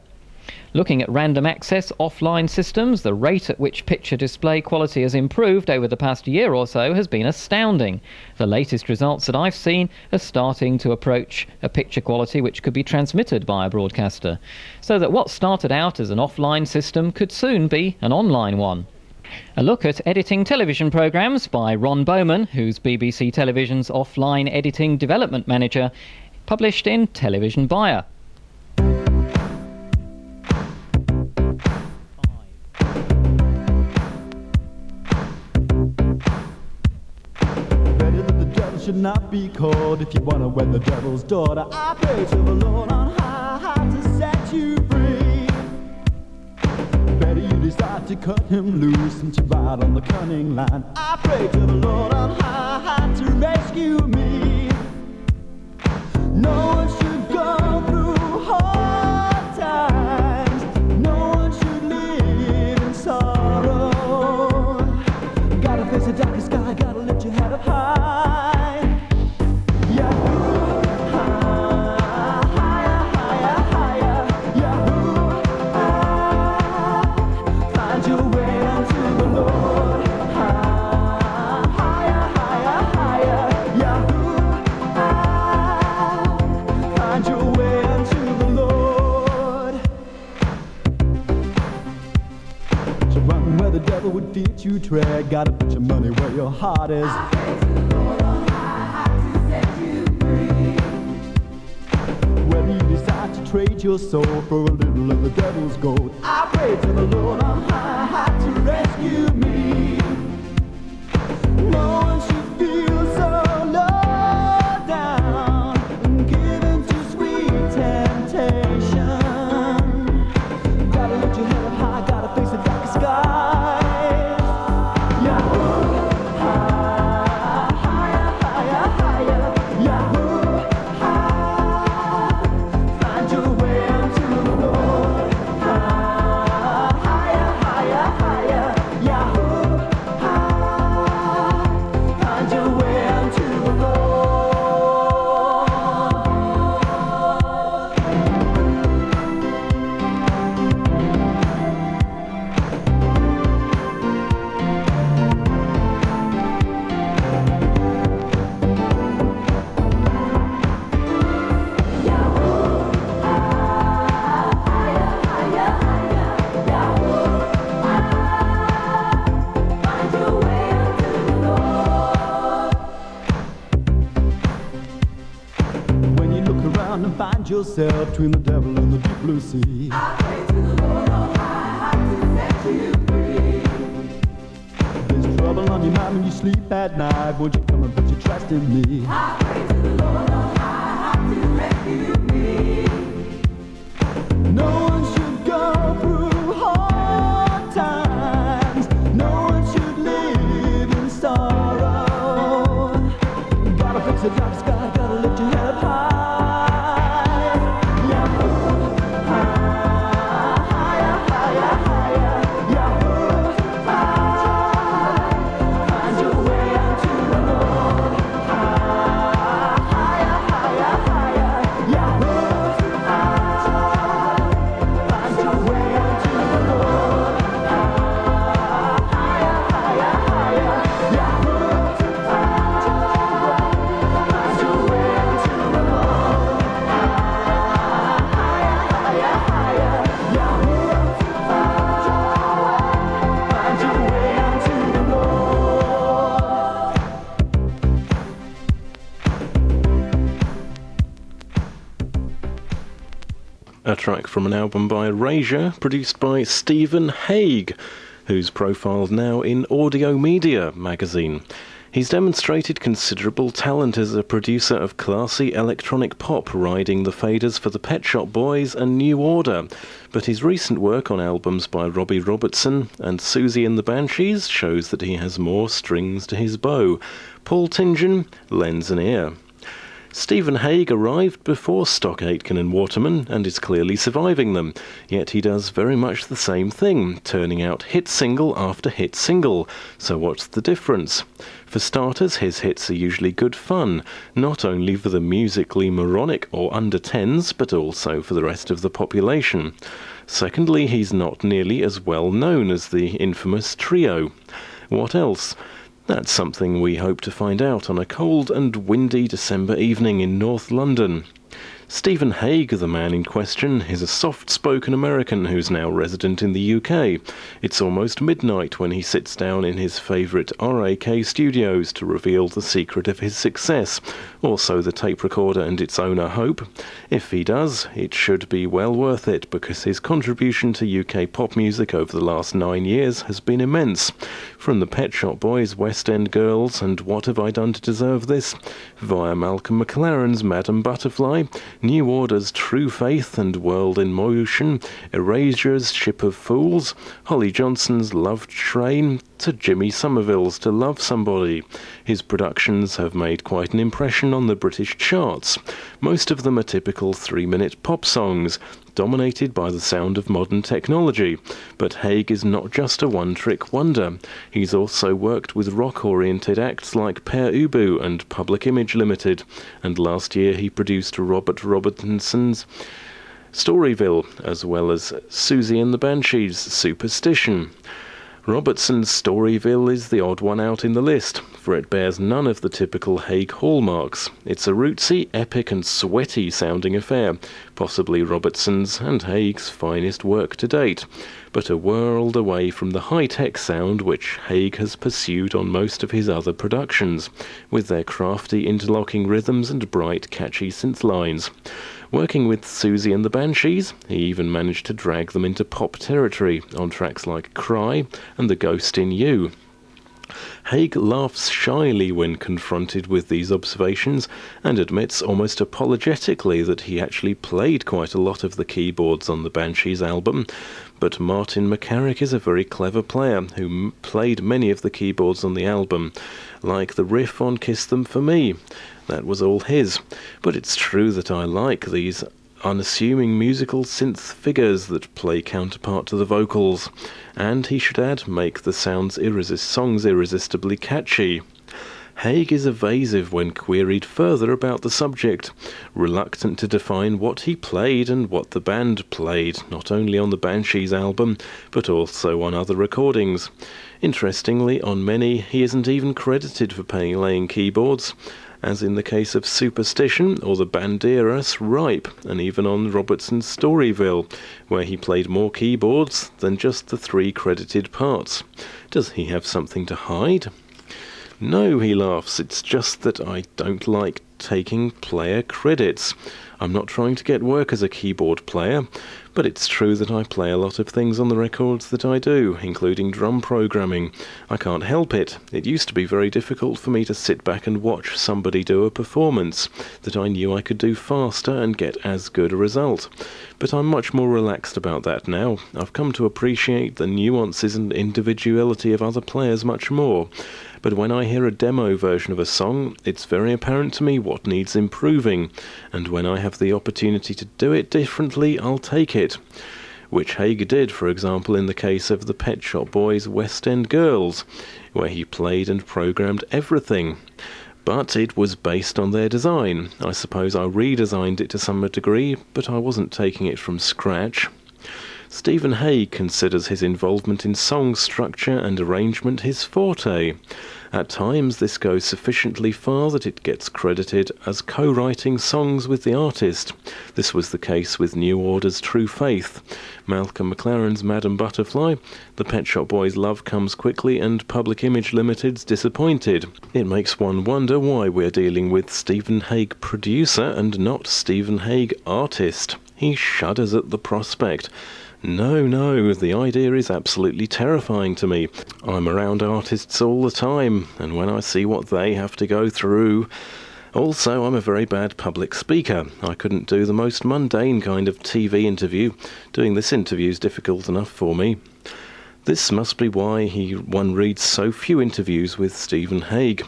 Looking at random access offline systems, the rate at which picture display quality has improved over the past year or so has been astounding. The latest results that I've seen are starting to approach a picture quality which could be transmitted by a broadcaster, so that what started out as an offline system could soon be an online one. A look at editing television programmes by Ron Bowman, who's B B C Television's offline editing development manager, published in Television Buyer. Should not be called if you want to wed the devil's daughter. I pray to the Lord on high, high to set you free. Better you decide to cut him loose and to ride on the cunning line. I pray to the Lord on high, high to rescue me. No one should go through hard times. No one should live in sorrow. Gotta face the darkest sky, gotta lift your head up high. Would fit you tread, gotta put your money where your heart is. I pray to the Lord on high, high to set you free. Whether you decide to trade your soul for a little of the devil's gold, I pray to the Lord on high, high to rescue me. No one should feel so low down and give in to sweet temptation. Gotta lift your head up high, gotta face the darkest sky. Yourself between the devil and the deep blue sea. I pray to the Lord on high, high to set you free. There's trouble on your mind when you sleep at night. Won't you come and put your trust in me? I pray to the Lord on high, high to rescue me. No one should go through hard times. No one should live in sorrow. Gotta fix the dark sky, gotta lift your head up high. A track from an album by Erasure, produced by Stephen Hague, whose profile's now in Audio Media magazine. He's demonstrated considerable talent as a producer of classy electronic pop, riding the faders for the Pet Shop Boys and New Order, but his recent work on albums by Robbie Robertson and Susie and the Banshees shows that he has more strings to his bow. Paul Tingen lends an ear. Stephen Hague arrived before Stock Aitken and Waterman and is clearly surviving them, yet he does very much the same thing, turning out hit single after hit single. So what's the difference? For starters, his hits are usually good fun, not only for the musically moronic or under tens, but also for the rest of the population. Secondly, he's not nearly as well known as the infamous Trio. What else? That's something we hope to find out on a cold and windy December evening in North London. Stephen Hague, the man in question, is a soft-spoken American who's now resident in the U K. It's almost midnight when he sits down in his favourite R A K studios to reveal the secret of his success, also the tape recorder and its owner hope. If he does, it should be well worth it, because his contribution to U K pop music over the last nine years has been immense. From the Pet Shop Boys, West End Girls, and What Have I Done to Deserve This?, via Malcolm McLaren's Madame Butterfly, New Order's True Faith and World in Motion, Erasure's Ship of Fools, Holly Johnson's Love Train, to Jimmy Somerville's To Love Somebody. His productions have made quite an impression on the British charts. Most of them are typical three-minute pop songs, dominated by the sound of modern technology. But Hague is not just a one-trick wonder. He's also worked with rock-oriented acts like Pere Ubu and Public Image Limited, and last year he produced Robert Robertson's Storyville, as well as Susie and the Banshees' Superstition. Robertson's Storyville is the odd one out in the list, for it bears none of the typical Hague hallmarks. It's a rootsy, epic and sweaty sounding affair, possibly Robertson's and Hague's finest work to date, but a world away from the high-tech sound which Hague has pursued on most of his other productions, with their crafty interlocking rhythms and bright, catchy synth lines. Working with Susie and the Banshees, he even managed to drag them into pop territory on tracks like Cry and The Ghost in You. Hague laughs shyly when confronted with these observations and admits almost apologetically that he actually played quite a lot of the keyboards on the Banshees album, but Martin McCarrick is a very clever player who m- played many of the keyboards on the album, like the riff on Kiss Them For Me. That was all his, but it's true that I like these unassuming musical synth figures that play counterpart to the vocals, and he should add, make the sounds irresist- songs irresistibly catchy. Hague is evasive when queried further about the subject, reluctant to define what he played and what the band played, not only on the Banshees album, but also on other recordings. Interestingly, on many he isn't even credited for playing keyboards, as in the case of Superstition or the Banderas Ripe, and even on Robertson's Storyville, where he played more keyboards than just the three credited parts. Does he have something to hide? No, he laughs, it's just that I don't like taking player credits. I'm not trying to get work as a keyboard player, but it's true that I play a lot of things on the records that I do, including drum programming. I can't help it. It used to be very difficult for me to sit back and watch somebody do a performance that I knew I could do faster and get as good a result. But I'm much more relaxed about that now. I've come to appreciate the nuances and individuality of other players much more. But when I hear a demo version of a song, it's very apparent to me what needs improving, and when I have the opportunity to do it differently, I'll take it. Which Hague did, for example, in the case of the Pet Shop Boys' West End Girls, where he played and programmed everything. But it was based on their design. I suppose I redesigned it to some degree, but I wasn't taking it from scratch. Stephen Hague considers his involvement in song structure and arrangement his forte. At times this goes sufficiently far that it gets credited as co-writing songs with the artist. This was the case with New Order's True Faith, Malcolm McLaren's Madame Butterfly, the Pet Shop Boys' Love Comes Quickly, and Public Image Limited's Disappointed. It makes one wonder why we're dealing with Stephen Hague producer and not Stephen Hague artist. He shudders at the prospect. No, no, the idea is absolutely terrifying to me. I'm around artists all the time, and when I see what they have to go through... Also, I'm a very bad public speaker. I couldn't do the most mundane kind of T V interview. Doing this interview is difficult enough for me. This must be why he one reads so few interviews with Stephen Hague.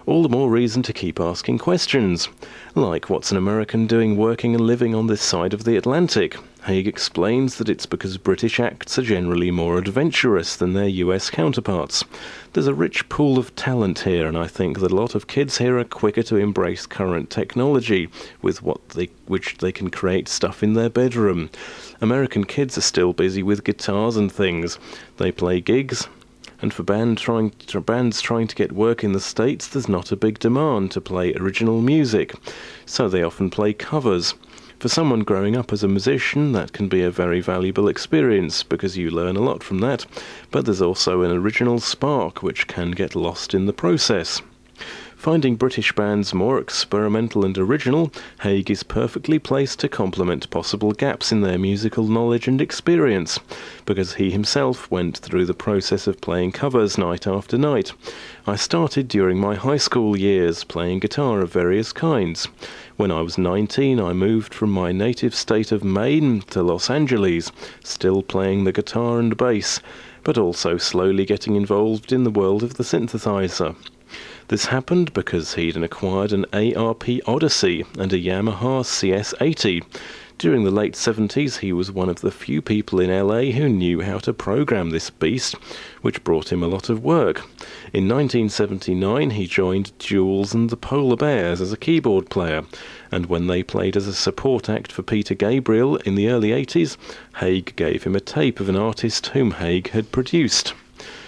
All the more reason to keep asking questions, like what's an American doing working and living on this side of the Atlantic? Haig explains that it's because British acts are generally more adventurous than their U S counterparts. There's a rich pool of talent here, and I think that a lot of kids here are quicker to embrace current technology, with what they, which they can create stuff in their bedroom. American kids are still busy with guitars and things. They play gigs, and for band trying to, bands trying to get work in the States, there's not a big demand to play original music, so they often play covers. For someone growing up as a musician, that can be a very valuable experience, because you learn a lot from that, but there's also an original spark which can get lost in the process. Finding British bands more experimental and original, Haig is perfectly placed to complement possible gaps in their musical knowledge and experience, because he himself went through the process of playing covers night after night. I started during my high school years playing guitar of various kinds. When I was nineteen, I moved from my native state of Maine to Los Angeles, still playing the guitar and bass, but also slowly getting involved in the world of the synthesizer. This happened because he'd acquired an A R P Odyssey and a Yamaha C S eighty. During the late seventies, he was one of the few people in L A who knew how to program this beast, which brought him a lot of work. In nineteen seventy-nine, he joined Jules and the Polar Bears as a keyboard player, and when they played as a support act for Peter Gabriel in the early eighties, Haig gave him a tape of an artist whom Haig had produced,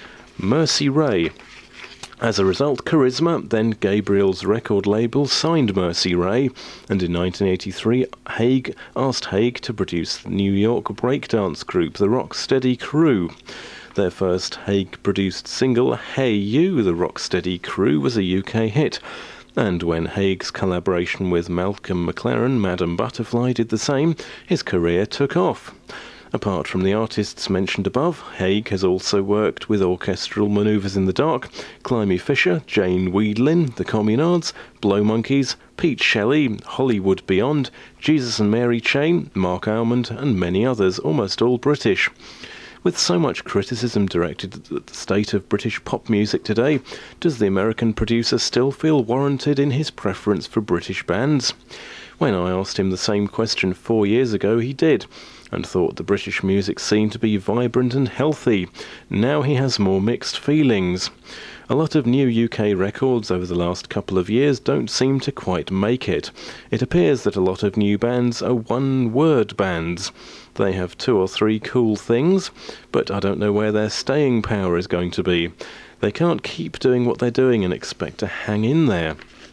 Mercy Ray. As a result, Charisma, then Gabriel's record label, signed Mercy Ray, and in nineteen eighty-three, Haig asked Haig to produce the New York breakdance group, the Rocksteady Crew. Their first Haig-produced single, Hey You, the Rocksteady Crew, was a U K hit, and when Haig's collaboration with Malcolm McLaren, Madame Butterfly, did the same, his career took off. Apart from the artists mentioned above, Haig has also worked with Orchestral Manoeuvres in the Dark, Climby Fisher, Jane Weedlin, The Communards, Blow Monkeys, Pete Shelley, Hollywood Beyond, Jesus and Mary Chain, Mark Almond, and many others, almost all British. With so much criticism directed at the state of British pop music today, does the American producer still feel warranted in his preference for British bands? When I asked him the same question four years ago, he did, and thought the British music scene to be vibrant and healthy. Now he has more mixed feelings. A lot of new U K records over the last couple of years don't seem to quite make it. It appears that a lot of new bands are one-word bands. They have two or three cool things, but I don't know where their staying power is going to be. They can't keep doing what they're doing and expect to hang in there.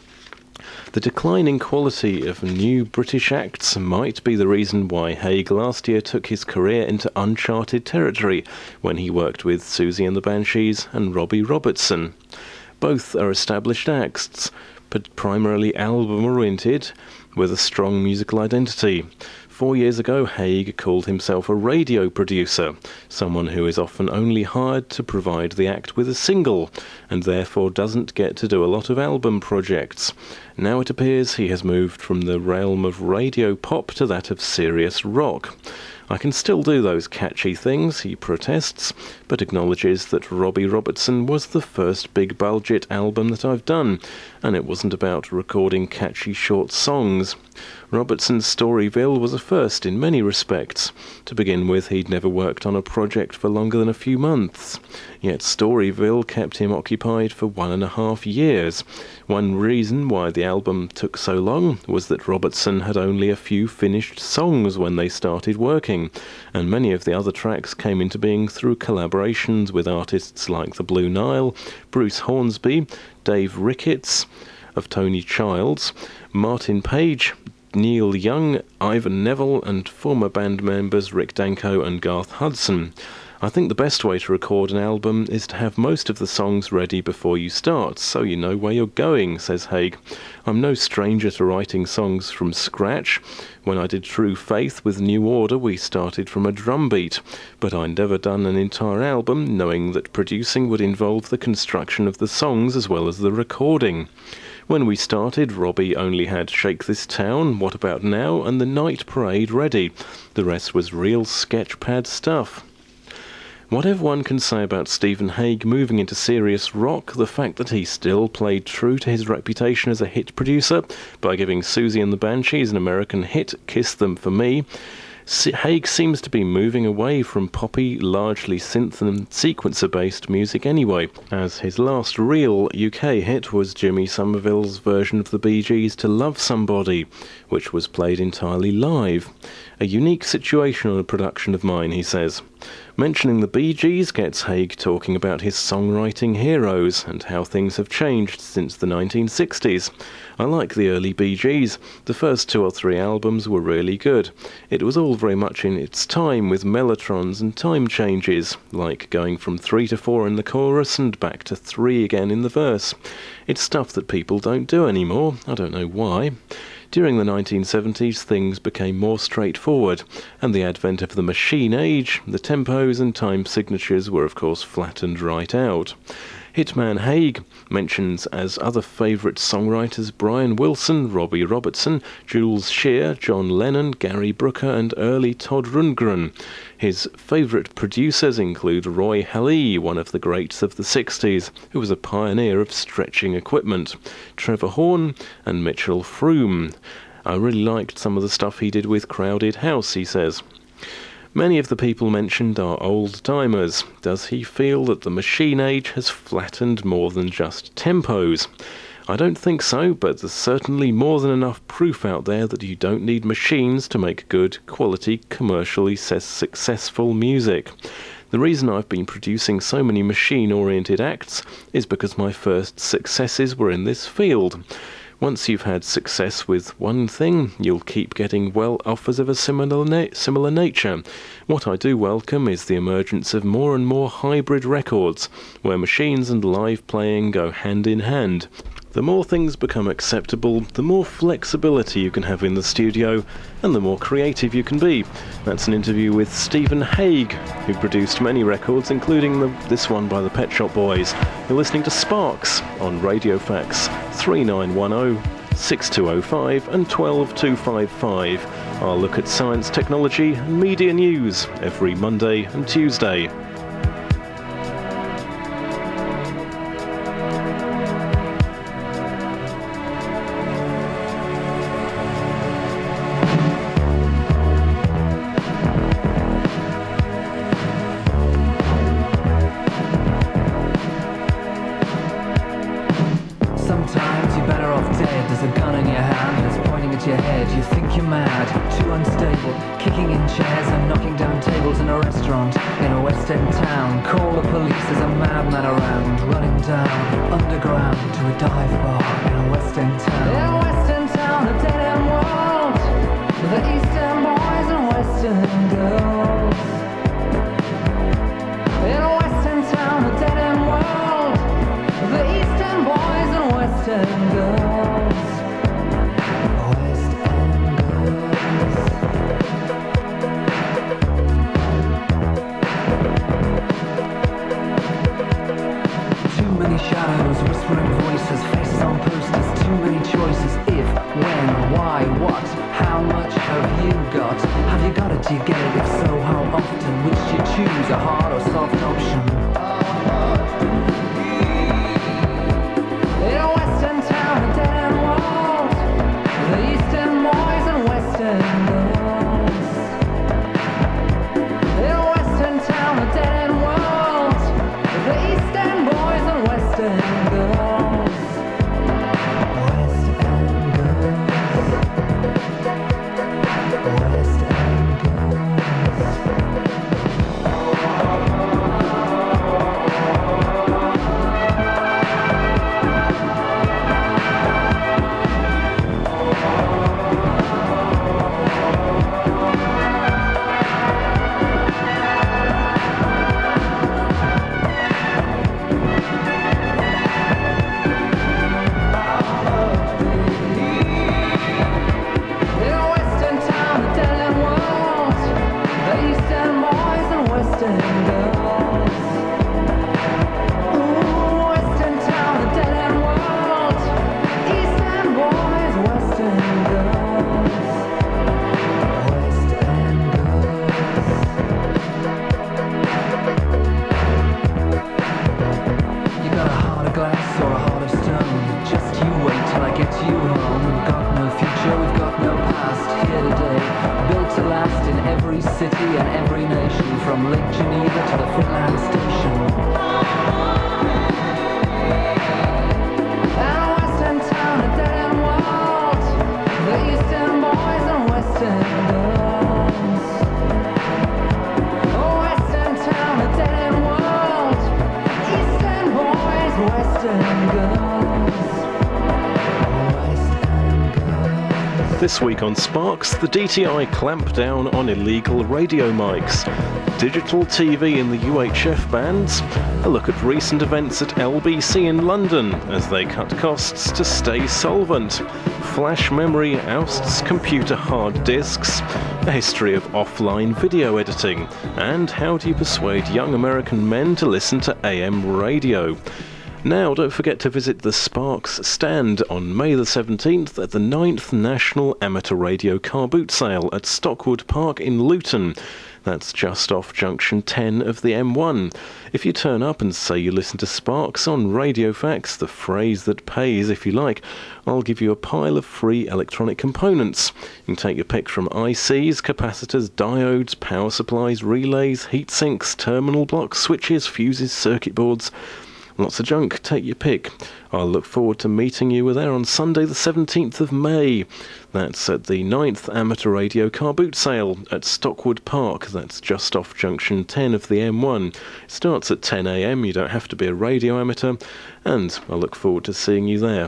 The declining quality of new British acts might be the reason why Haig last year took his career into uncharted territory when he worked with Susie and the Banshees and Robbie Robertson. Both are established acts, but primarily album-oriented, with a strong musical identity. Four years ago, Haig called himself a radio producer, someone who is often only hired to provide the act with a single, and therefore doesn't get to do a lot of album projects. Now it appears he has moved from the realm of radio pop to that of serious rock. I can still do those catchy things, he protests, but acknowledges that Robbie Robertson was the first big budget album that I've done, and it wasn't about recording catchy short songs. Robertson's Storyville was a first in many respects. To begin with, he'd never worked on a project for longer than a few months, yet Storyville kept him occupied for one and a half years. One reason why the album took so long was that Robertson had only a few finished songs when they started working, and many of the other tracks came into being through collaborations with artists like the Blue Nile, Bruce Hornsby, Dave Ricketts of Tony Childs, Martin Page, Neil Young, Ivan Neville, and former band members Rick Danko and Garth Hudson. I think the best way to record an album is to have most of the songs ready before you start, so you know where you're going, says Haig. I'm no stranger to writing songs from scratch. When I did True Faith with New Order, we started from a drum beat, but I'd never done an entire album, knowing that producing would involve the construction of the songs as well as the recording. When we started, Robbie only had Shake This Town, What About Now, and The Night Parade ready. The rest was real sketchpad stuff. Whatever one can say about Stephen Hague moving into serious rock, the fact that he still played true to his reputation as a hit producer by giving Susie and the Banshees an American hit, Kiss Them For Me, Hague seems to be moving away from poppy, largely synth and sequencer-based music anyway, as his last real U K hit was Jimmy Somerville's version of the Bee Gees' To Love Somebody, which was played entirely live. A unique situation on a production of mine, he says. Mentioning the Bee Gees gets Hague talking about his songwriting heroes and how things have changed since the nineteen sixties. I like the early Bee Gees. The first two or three albums were really good. It was all very much in its time with mellotrons and time changes, like going from three to four in the chorus and back to three again in the verse. It's stuff that people don't do anymore. I don't know why. During the nineteen seventies, things became more straightforward, and the advent of the machine age, the tempos and time signatures were of course flattened right out. Hitman Hague mentions as other favourite songwriters Brian Wilson, Robbie Robertson, Jules Shear, John Lennon, Gary Brooker and early Todd Rundgren. His favourite producers include Roy Haley, one of the greats of the sixties, who was a pioneer of stretching equipment, Trevor Horn and Mitchell Froome. I really liked some of the stuff he did with Crowded House, he says. Many of the people mentioned are old-timers. Does he feel that the machine age has flattened more than just tempos? I don't think so, but there's certainly more than enough proof out there that you don't need machines to make good, quality, commercially successful music. The reason I've been producing so many machine-oriented acts is because my first successes were in this field. Once you've had success with one thing, you'll keep getting well offers of a similar na- similar nature. What I do welcome is the emergence of more and more hybrid records, where machines and live playing go hand in hand. The more things become acceptable, the more flexibility you can have in the studio, and the more creative you can be. That's an interview with Stephen Hague, who produced many records, including the, this one by the Pet Shop Boys. You're listening to Sparks on Radio Fax three nine one zero, six two zero five and one two two five five. I'll look at science, technology and media news every Monday and Tuesday. past, here today, built to last in every city and every nation, from Lake Geneva to the Finland Station. And Western town, a dead-end world, the Eastern boys and Western girls. Oh, Western town, a dead-end world, Eastern boys, Western girls. This week on Sparks, the D T I clamp down on illegal radio mics, digital T V in the U H F bands, a look at recent events at L B C in London as they cut costs to stay solvent, flash memory ousts computer hard disks, a history of offline video editing, and how do you persuade young American men to listen to A M radio. Now, don't forget to visit the Sparks stand on May the seventeenth at the ninth National Amateur Radio Car Boot Sale at Stockwood Park in Luton. That's just off junction ten of the M one. If you turn up and say you listen to Sparks on Radio Facts, the phrase that pays if you like, I'll give you a pile of free electronic components. You can take your pick from I Cs, capacitors, diodes, power supplies, relays, heat sinks, terminal blocks, switches, fuses, circuit boards. Lots of junk, take your pick. I'll look forward to meeting you there on Sunday the seventeenth of May. That's at the ninth Amateur Radio Car Boot Sale at Stockwood Park. That's just off junction ten of the M one. It starts at ten a m, you don't have to be a radio amateur, and I look forward to seeing you there.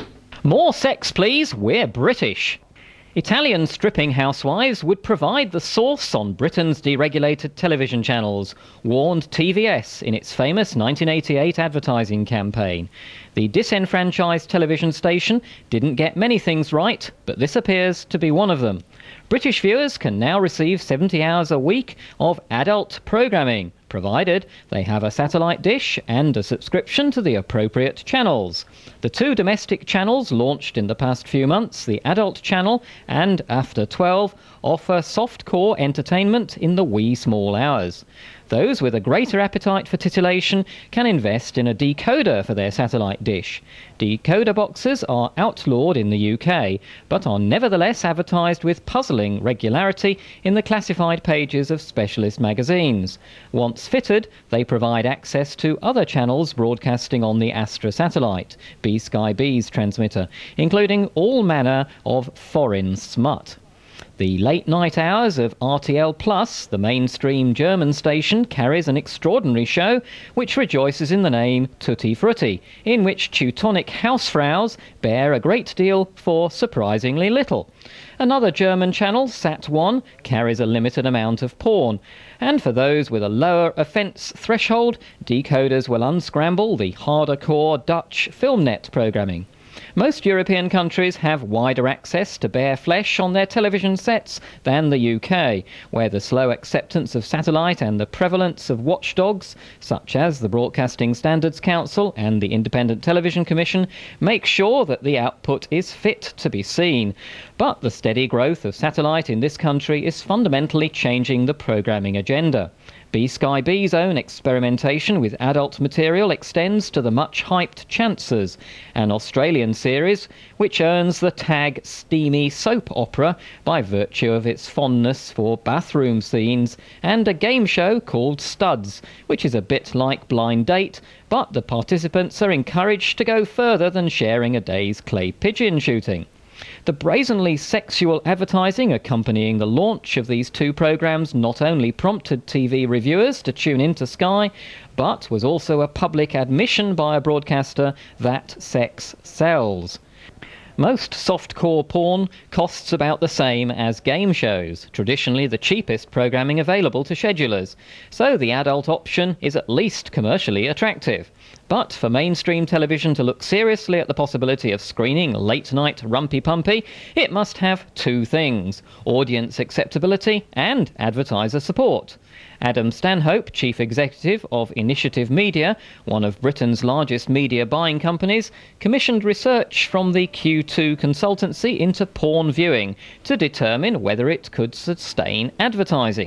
More sex, please, we're British. Italian stripping housewives would provide the source on Britain's deregulated television channels, warned T V S in its famous nineteen eighty-eight advertising campaign. The disenfranchised television station didn't get many things right, but this appears to be one of them. British viewers can now receive seventy hours a week of adult programming, provided they have a satellite dish and a subscription to the appropriate channels. The two domestic channels launched in the past few months, the Adult Channel and After twelve, offer soft-core entertainment in the wee small hours. Those with a greater appetite for titillation can invest in a decoder for their satellite dish. Decoder boxes are outlawed in the U K, but are nevertheless advertised with puzzling regularity in the classified pages of specialist magazines. Once fitted, they provide access to other channels broadcasting on the Astra satellite, B Sky B's transmitter, including all manner of foreign smut. The late-night hours of R T L Plus, the mainstream German station, carries an extraordinary show which rejoices in the name Tutti Frutti, in which Teutonic housefraus bear a great deal for surprisingly little. Another German channel, Sat one, carries a limited amount of porn. And for those with a lower offence threshold, decoders will unscramble the harder-core Dutch FilmNet programming. Most European countries have wider access to bare flesh on their television sets than the U K, where the slow acceptance of satellite and the prevalence of watchdogs, such as the Broadcasting Standards Council and the Independent Television Commission, make sure that the output is fit to be seen. But the steady growth of satellite in this country is fundamentally changing the programming agenda. B Sky B's own experimentation with adult material extends to the much-hyped Chancers, an Australian series which earns the tag steamy soap opera by virtue of its fondness for bathroom scenes, and a game show called Studs, which is a bit like Blind Date, but the participants are encouraged to go further than sharing a day's clay pigeon shooting. The brazenly sexual advertising accompanying the launch of these two programmes not only prompted T V reviewers to tune into Sky, but was also a public admission by a broadcaster that sex sells. Most soft-core porn costs about the same as game shows, traditionally the cheapest programming available to schedulers, so the adult option is at least commercially attractive. But for mainstream television to look seriously at the possibility of screening late-night rumpy-pumpy, it must have two things: audience acceptability and advertiser support. Adam Stanhope, Chief Executive of Initiative Media, one of Britain's largest media buying companies, commissioned research from the Q two consultancy into porn viewing to determine whether it could sustain advertising.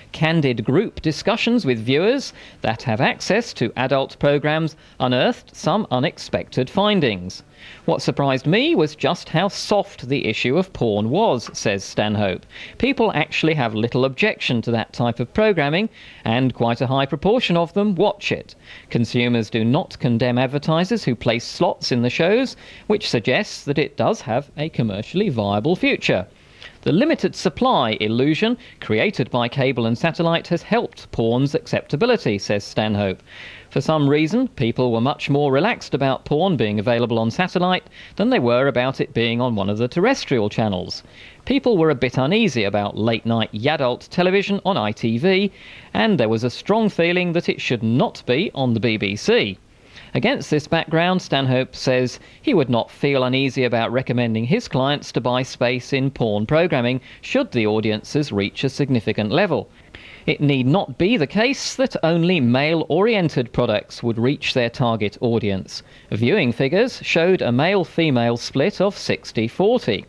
candid group discussions with viewers that have access to adult programmes unearthed some unexpected findings. What surprised me was just how soft the issue of porn was, says Stanhope. People actually have little objection to that type of programming, and quite a high proportion of them watch it. Consumers do not condemn advertisers who place slots in the shows, which suggests that it does have a commercially viable future. The limited supply illusion created by cable and satellite has helped porn's acceptability, says Stanhope. For some reason, people were much more relaxed about porn being available on satellite than they were about it being on one of the terrestrial channels. People were a bit uneasy about late-night yadult television on I T V, and there was a strong feeling that it should not be on the B B C. Against this background, Stanhope says he would not feel uneasy about recommending his clients to buy space in porn programming should the audiences reach a significant level. It need not be the case that only male-oriented products would reach their target audience. Viewing figures showed a male-female split of sixty forty.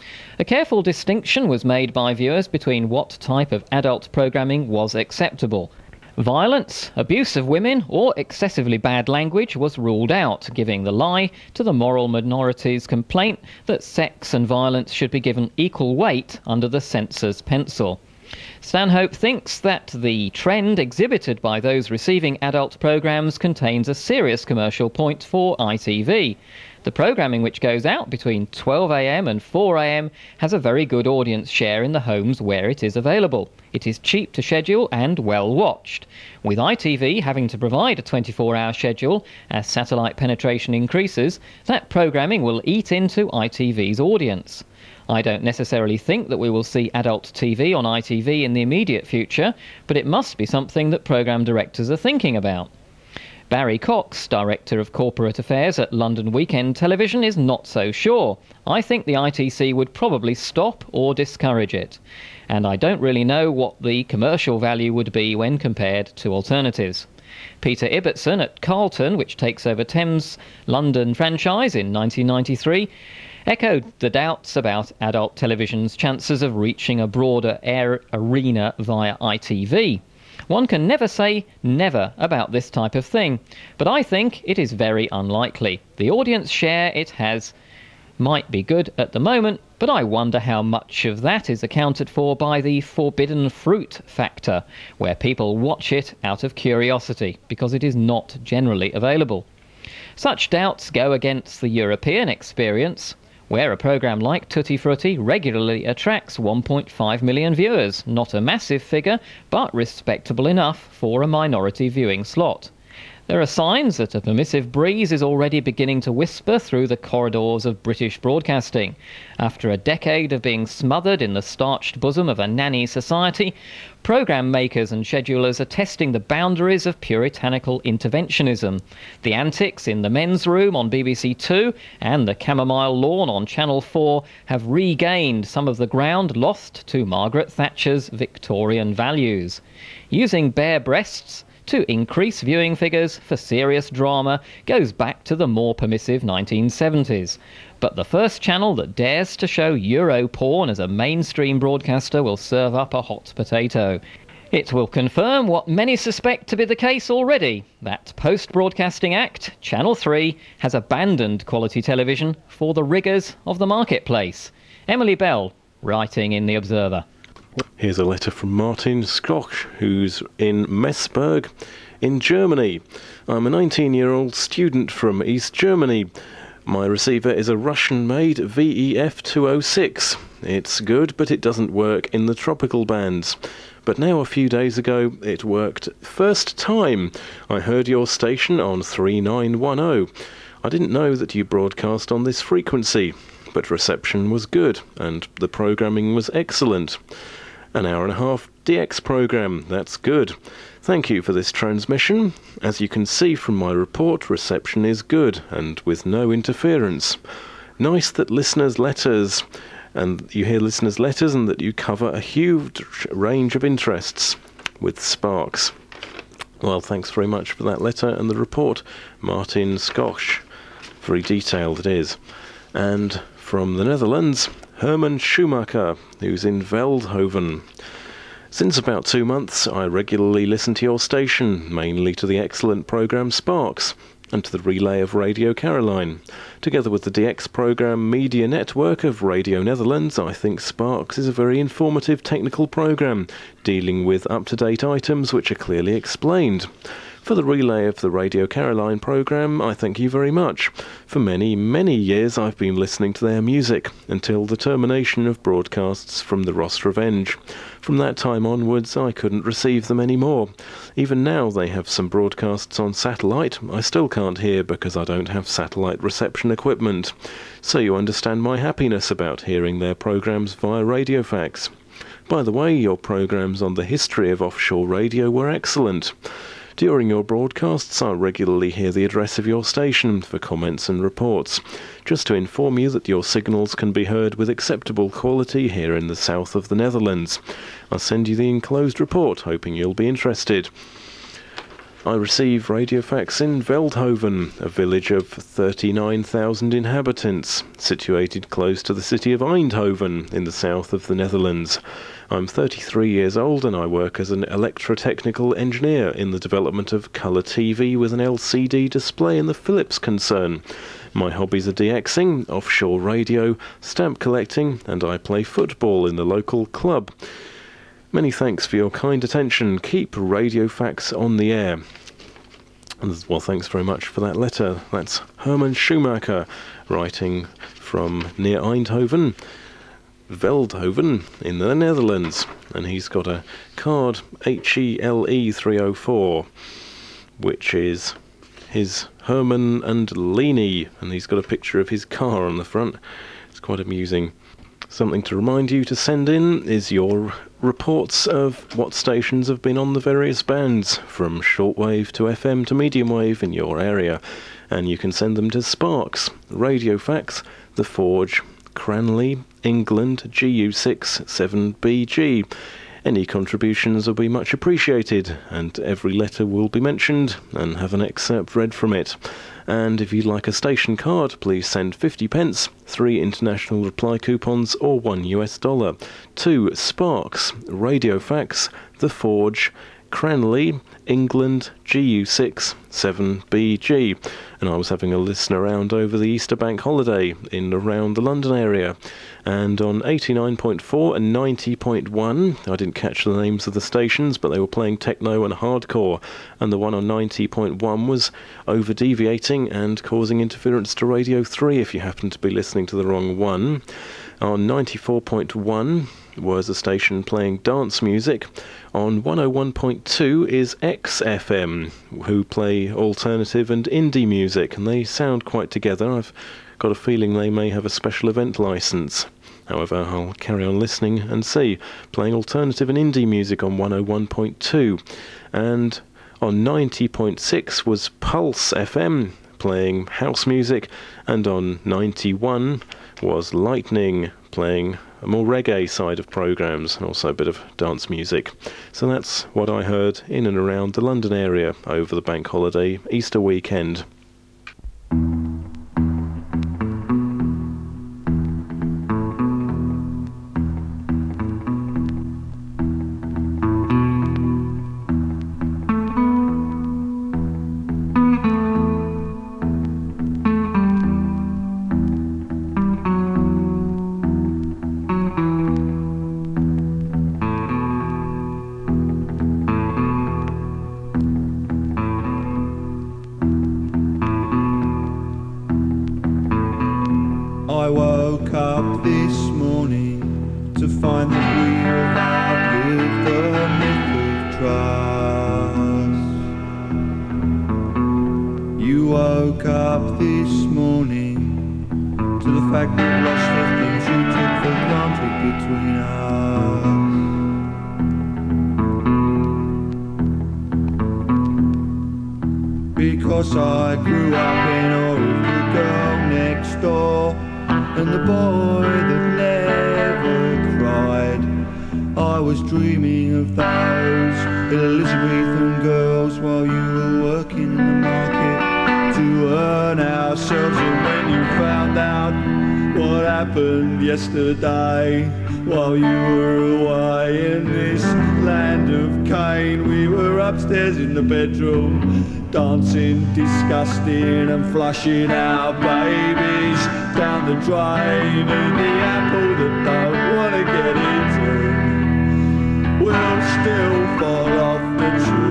A careful distinction was made by viewers between what type of adult programming was acceptable. Violence, abuse of women, or excessively bad language was ruled out, giving the lie to the moral minority's complaint that sex and violence should be given equal weight under the censor's pencil. Stanhope thinks that the trend exhibited by those receiving adult programmes contains a serious commercial point for I T V. The programming which goes out between twelve a m and four a m has a very good audience share in the homes where it is available. It is cheap to schedule and well watched. With I T V having to provide a twenty-four hour schedule as satellite penetration increases, that programming will eat into I T V's audience. I don't necessarily think that we will see adult T V on I T V in the immediate future, but it must be something that programme directors are thinking about. Barry Cox, Director of Corporate Affairs at London Weekend Television, is not so sure. I think the I T C would probably stop or discourage it. And I don't really know what the commercial value would be when compared to alternatives. Peter Ibbotson at Carlton, which takes over Thames London franchise in nineteen ninety-three, echoed the doubts about adult television's chances of reaching a broader air arena via I T V. One can never say never about this type of thing, but I think it is very unlikely. The audience share it has might be good at the moment, but I wonder how much of that is accounted for by the forbidden fruit factor, where people watch it out of curiosity because it is not generally available. Such doubts go against the European experience, where a programme like Tutti Frutti regularly attracts one point five million viewers, not a massive figure, but respectable enough for a minority viewing slot. There are signs that a permissive breeze is already beginning to whisper through the corridors of British broadcasting. After a decade of being smothered in the starched bosom of a nanny society, programme makers and schedulers are testing the boundaries of puritanical interventionism. The antics in the men's room on B B C Two and the chamomile lawn on Channel four have regained some of the ground lost to Margaret Thatcher's Victorian values. Using bare breasts to increase viewing figures for serious drama goes back to the more permissive nineteen seventies. But the first channel that dares to show Euro porn as a mainstream broadcaster will serve up a hot potato. It will confirm what many suspect to be the case already, that post-broadcasting act, Channel three, has abandoned quality television for the rigours of the marketplace. Emily Bell, writing in The Observer. Here's a letter from Martin Skoch, who's in Messberg in Germany. I'm a nineteen-year-old student from East Germany. My receiver is a Russian-made V E F two oh six. It's good, but it doesn't work in the tropical bands. But now, a few days ago, it worked first time. I heard your station on three nine one oh. I didn't know that you broadcast on this frequency, but reception was good, and the programming was excellent. An hour and a half D X programme, that's good. Thank you for this transmission. As you can see from my report, reception is good, and with no interference. Nice that listeners' letters, and you hear listeners' letters, and that you cover a huge range of interests with Sparks. Well, thanks very much for that letter and the report, Martin Skoch. Very detailed it is. And from the Netherlands, Herman Schumacher, who's in Veldhoven. Since about two months, I regularly listen to your station, mainly to the excellent programme Sparks, and to the relay of Radio Caroline. Together with the D X programme Media Network of Radio Netherlands, I think Sparks is a very informative technical programme, dealing with up-to-date items which are clearly explained. For the relay of the Radio Caroline programme, I thank you very much. For many, many years I've been listening to their music, until the termination of broadcasts from the Ross Revenge. From that time onwards, I couldn't receive them anymore. Even now they have some broadcasts on satellite. I still can't hear because I don't have satellite reception equipment. So you understand my happiness about hearing their programmes via Radiofax. By the way, your programmes on the history of offshore radio were excellent. During your broadcasts, I regularly hear the address of your station for comments and reports, just to inform you that your signals can be heard with acceptable quality here in the south of the Netherlands. I'll send you the enclosed report, hoping you'll be interested. I receive Radiofax in Veldhoven, a village of thirty-nine thousand inhabitants, situated close to the city of Eindhoven in the south of the Netherlands. I'm thirty-three years old and I work as an electrotechnical engineer in the development of colour T V with an L C D display in the Philips concern. My hobbies are DXing, offshore radio, stamp collecting, and I play football in the local club. Many thanks for your kind attention. Keep Radiofax on the air. And, well, thanks very much for that letter. That's Herman Schumacher writing from near Eindhoven, Veldhoven in the Netherlands, and he's got a card H E L E three oh four, which is his Herman and Leni, and he's got a picture of his car on the front. It's quite amusing. Something to remind you to send in is your reports of what stations have been on the various bands, from shortwave to F M to medium wave in your area, and you can send them to Sparks, Radiofax, The Forge, Cranley, England, G U six seven B G. Any contributions will be much appreciated, and every letter will be mentioned and have an excerpt read from it. And if you'd like a station card, please send fifty pence, three international reply coupons, or one U S dollar to Sparks, Radiofax, The Forge, Cranley, England, G U six seven B G. And I was having a listen around over the Easter bank holiday in around the London area, and on eighty-nine point four and ninety point one, I didn't catch the names of the stations, but they were playing techno and hardcore, and the one on ninety point one was over deviating and causing interference to Radio three if you happen to be listening to the wrong one. On ninety-four point one was a station playing dance music. On one oh one point two is X F M, who play alternative and indie music, and they sound quite together. I've got a feeling they may have a special event licence. However, I'll carry on listening and see. Playing alternative and indie music on one oh one point two. And on ninety point six was Pulse F M, playing house music, and on ninety-one was Lightning, playing a more reggae side of programmes, and also a bit of dance music. So that's what I heard in and around the London area over the bank holiday Easter weekend. Because I grew up in awe of the girl next door and the boy that never cried. I was dreaming of those Elizabethan girls while you were working in the market to earn ourselves. And when you found out what happened yesterday while you were away in this land upstairs in the bedroom, dancing, disgusting and flushing our babies down the drain, and the apple that don't want to get eaten will still fall off the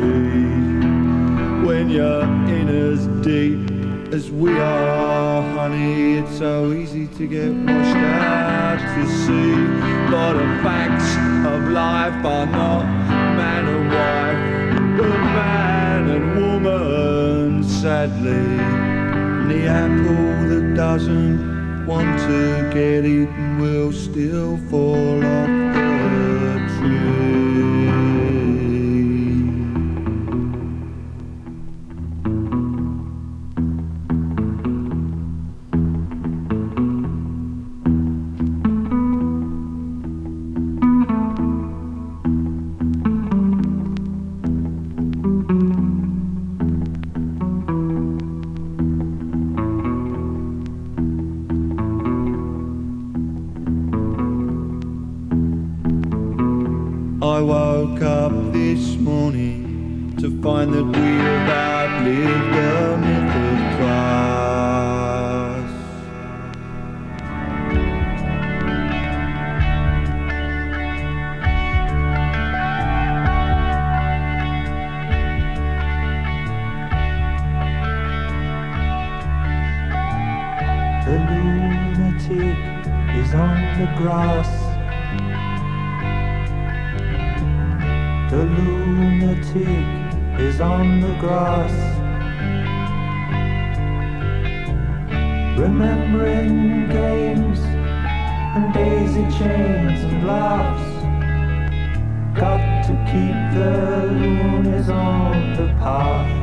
tree. When you're in as deep as we are, honey, it's so easy to get washed out to sea. But the facts of life are not man and wife, but man and woman, sadly. And the apple that doesn't want to get eaten will still fall off the tree. I woke up this morning to find that we have outlived the myth of class. The lunatic is on the grass. The lunatic is on the grass, remembering games and daisy chains and laughs. Got to keep the loonies on the path.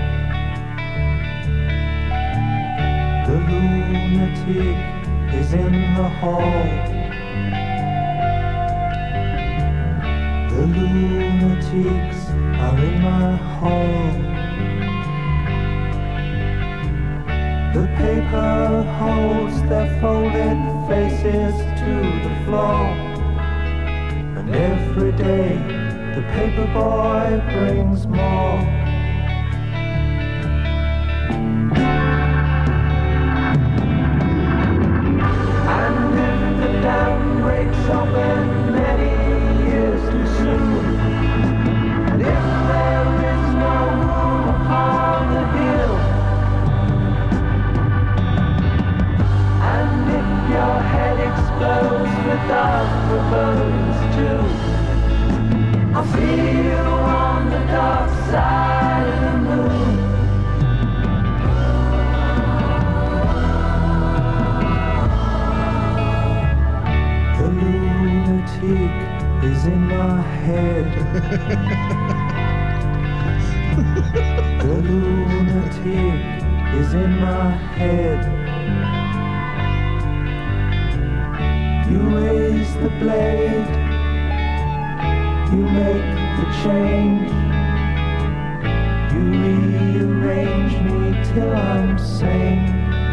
The lunatic is in the hall. The lunatics are in my hall. The paper holds their folded faces to the floor, and every day the paper boy brings more. And if the dam breaks open many years too soon, and if there is no room upon the hill, and if your head explodes without the bones too, I'll see you on the dark side of the moon. The lunatic is in my head. The lunatic is in my head. You raise the blade, you make the change, you rearrange me till I'm sane.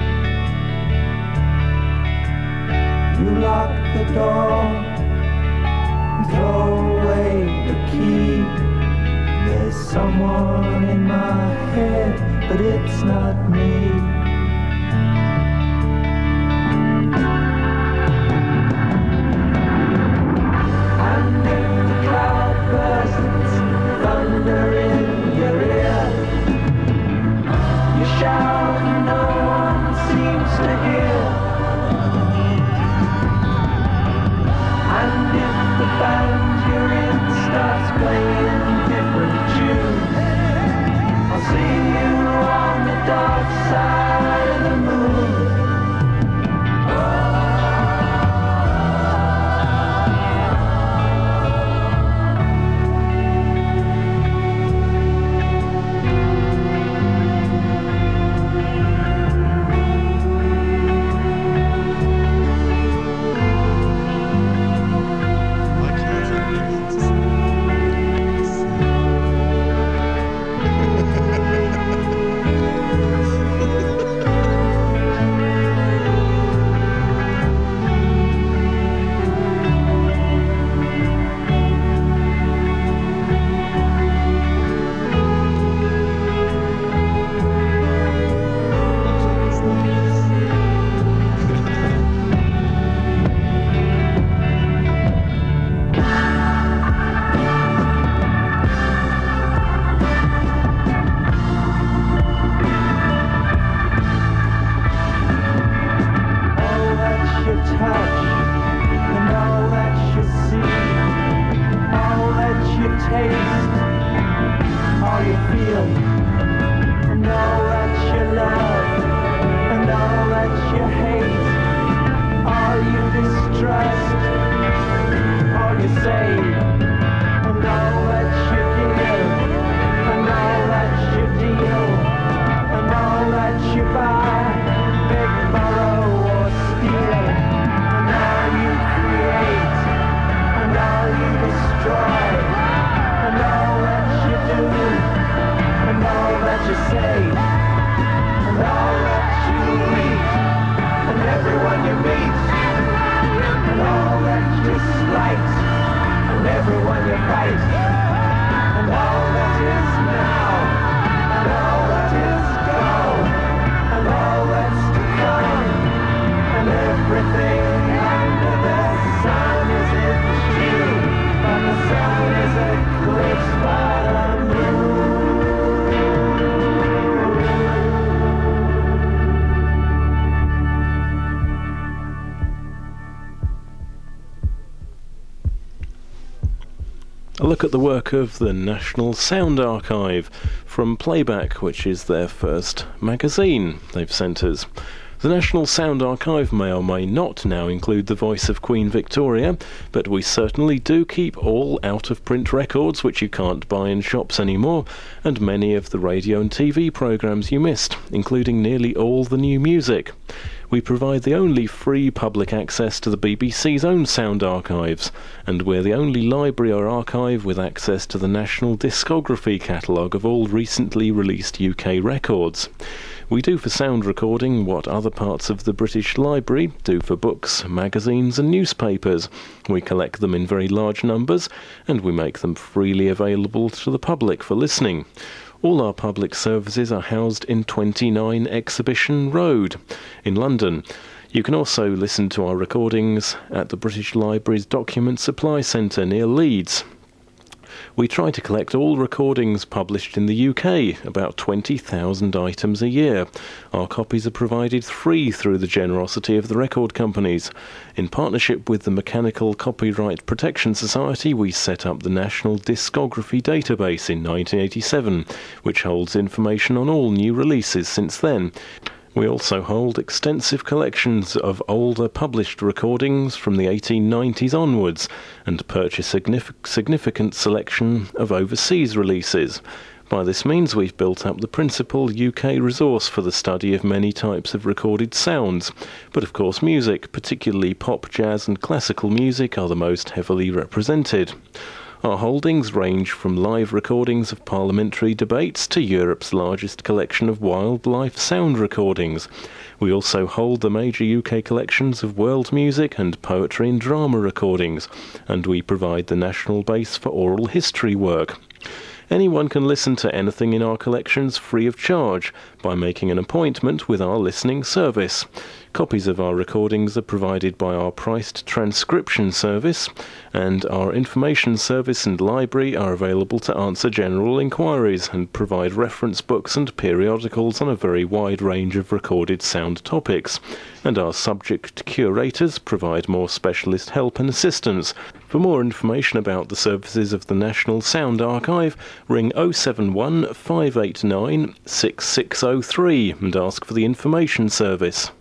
You lock the door, throw away the key. There's someone in my head, but it's not me. And if the cloud bursts, thunder in your ear, you shout and no one seems to hear. And if the band you're in starts playing different tunes, I'll see you on the dark side of the moon. taste, all you feel, and all that you love, and all that you hate, all you distrust, all you save, and all that you give, and all that you deal, and all that you buy, beg, borrow, or steal, and all you create, and all you destroy, and all that you do, and all that you say, and all that you eat, and everyone you meet, and all that you slight, and everyone you fight, and all that is now, and all that is gone, and all that's to come, and everything under the sun is in you, but the sun is eclipsed by the moon. A look at the work of the National Sound Archive from Playback, which is their first magazine they've sent us. The National Sound Archive may or may not now include the voice of Queen Victoria, but we certainly do keep all out-of-print records which you can't buy in shops anymore, and many of the radio and T V programmes you missed, including nearly all the new music. We provide the only free public access to the B B C's own sound archives, and we're the only library or archive with access to the National Discography catalogue of all recently released U K records. We do for sound recording what other parts of the British Library do for books, magazines and newspapers. We collect them in very large numbers, and we make them freely available to the public for listening. All our public services are housed in twenty-nine Exhibition Road in London. You can also listen to our recordings at the British Library's Document Supply Centre near Leeds. We try to collect all recordings published in the U K, about twenty thousand items a year. Our copies are provided free through the generosity of the record companies. In partnership with the Mechanical Copyright Protection Society, we set up the National Discography Database in nineteen eighty-seven, which holds information on all new releases since then. We also hold extensive collections of older published recordings from the eighteen nineties onwards, and purchase a signif- significant selection of overseas releases. By this means we've built up the principal U K resource for the study of many types of recorded sounds, but of course music, particularly pop, jazz and classical music, are the most heavily represented. Our holdings range from live recordings of parliamentary debates to Europe's largest collection of wildlife sound recordings. We also hold the major U K collections of world music and poetry and drama recordings, and we provide the national base for oral history work. Anyone can listen to anything in our collections free of charge by making an appointment with our listening service. Copies of our recordings are provided by our priced transcription service, and our information service and library are available to answer general inquiries and provide reference books and periodicals on a very wide range of recorded sound topics. And our subject curators provide more specialist help and assistance. For more information about the services of the National Sound Archive, ring oh seven one, five eight nine, six six oh three and ask for the information service.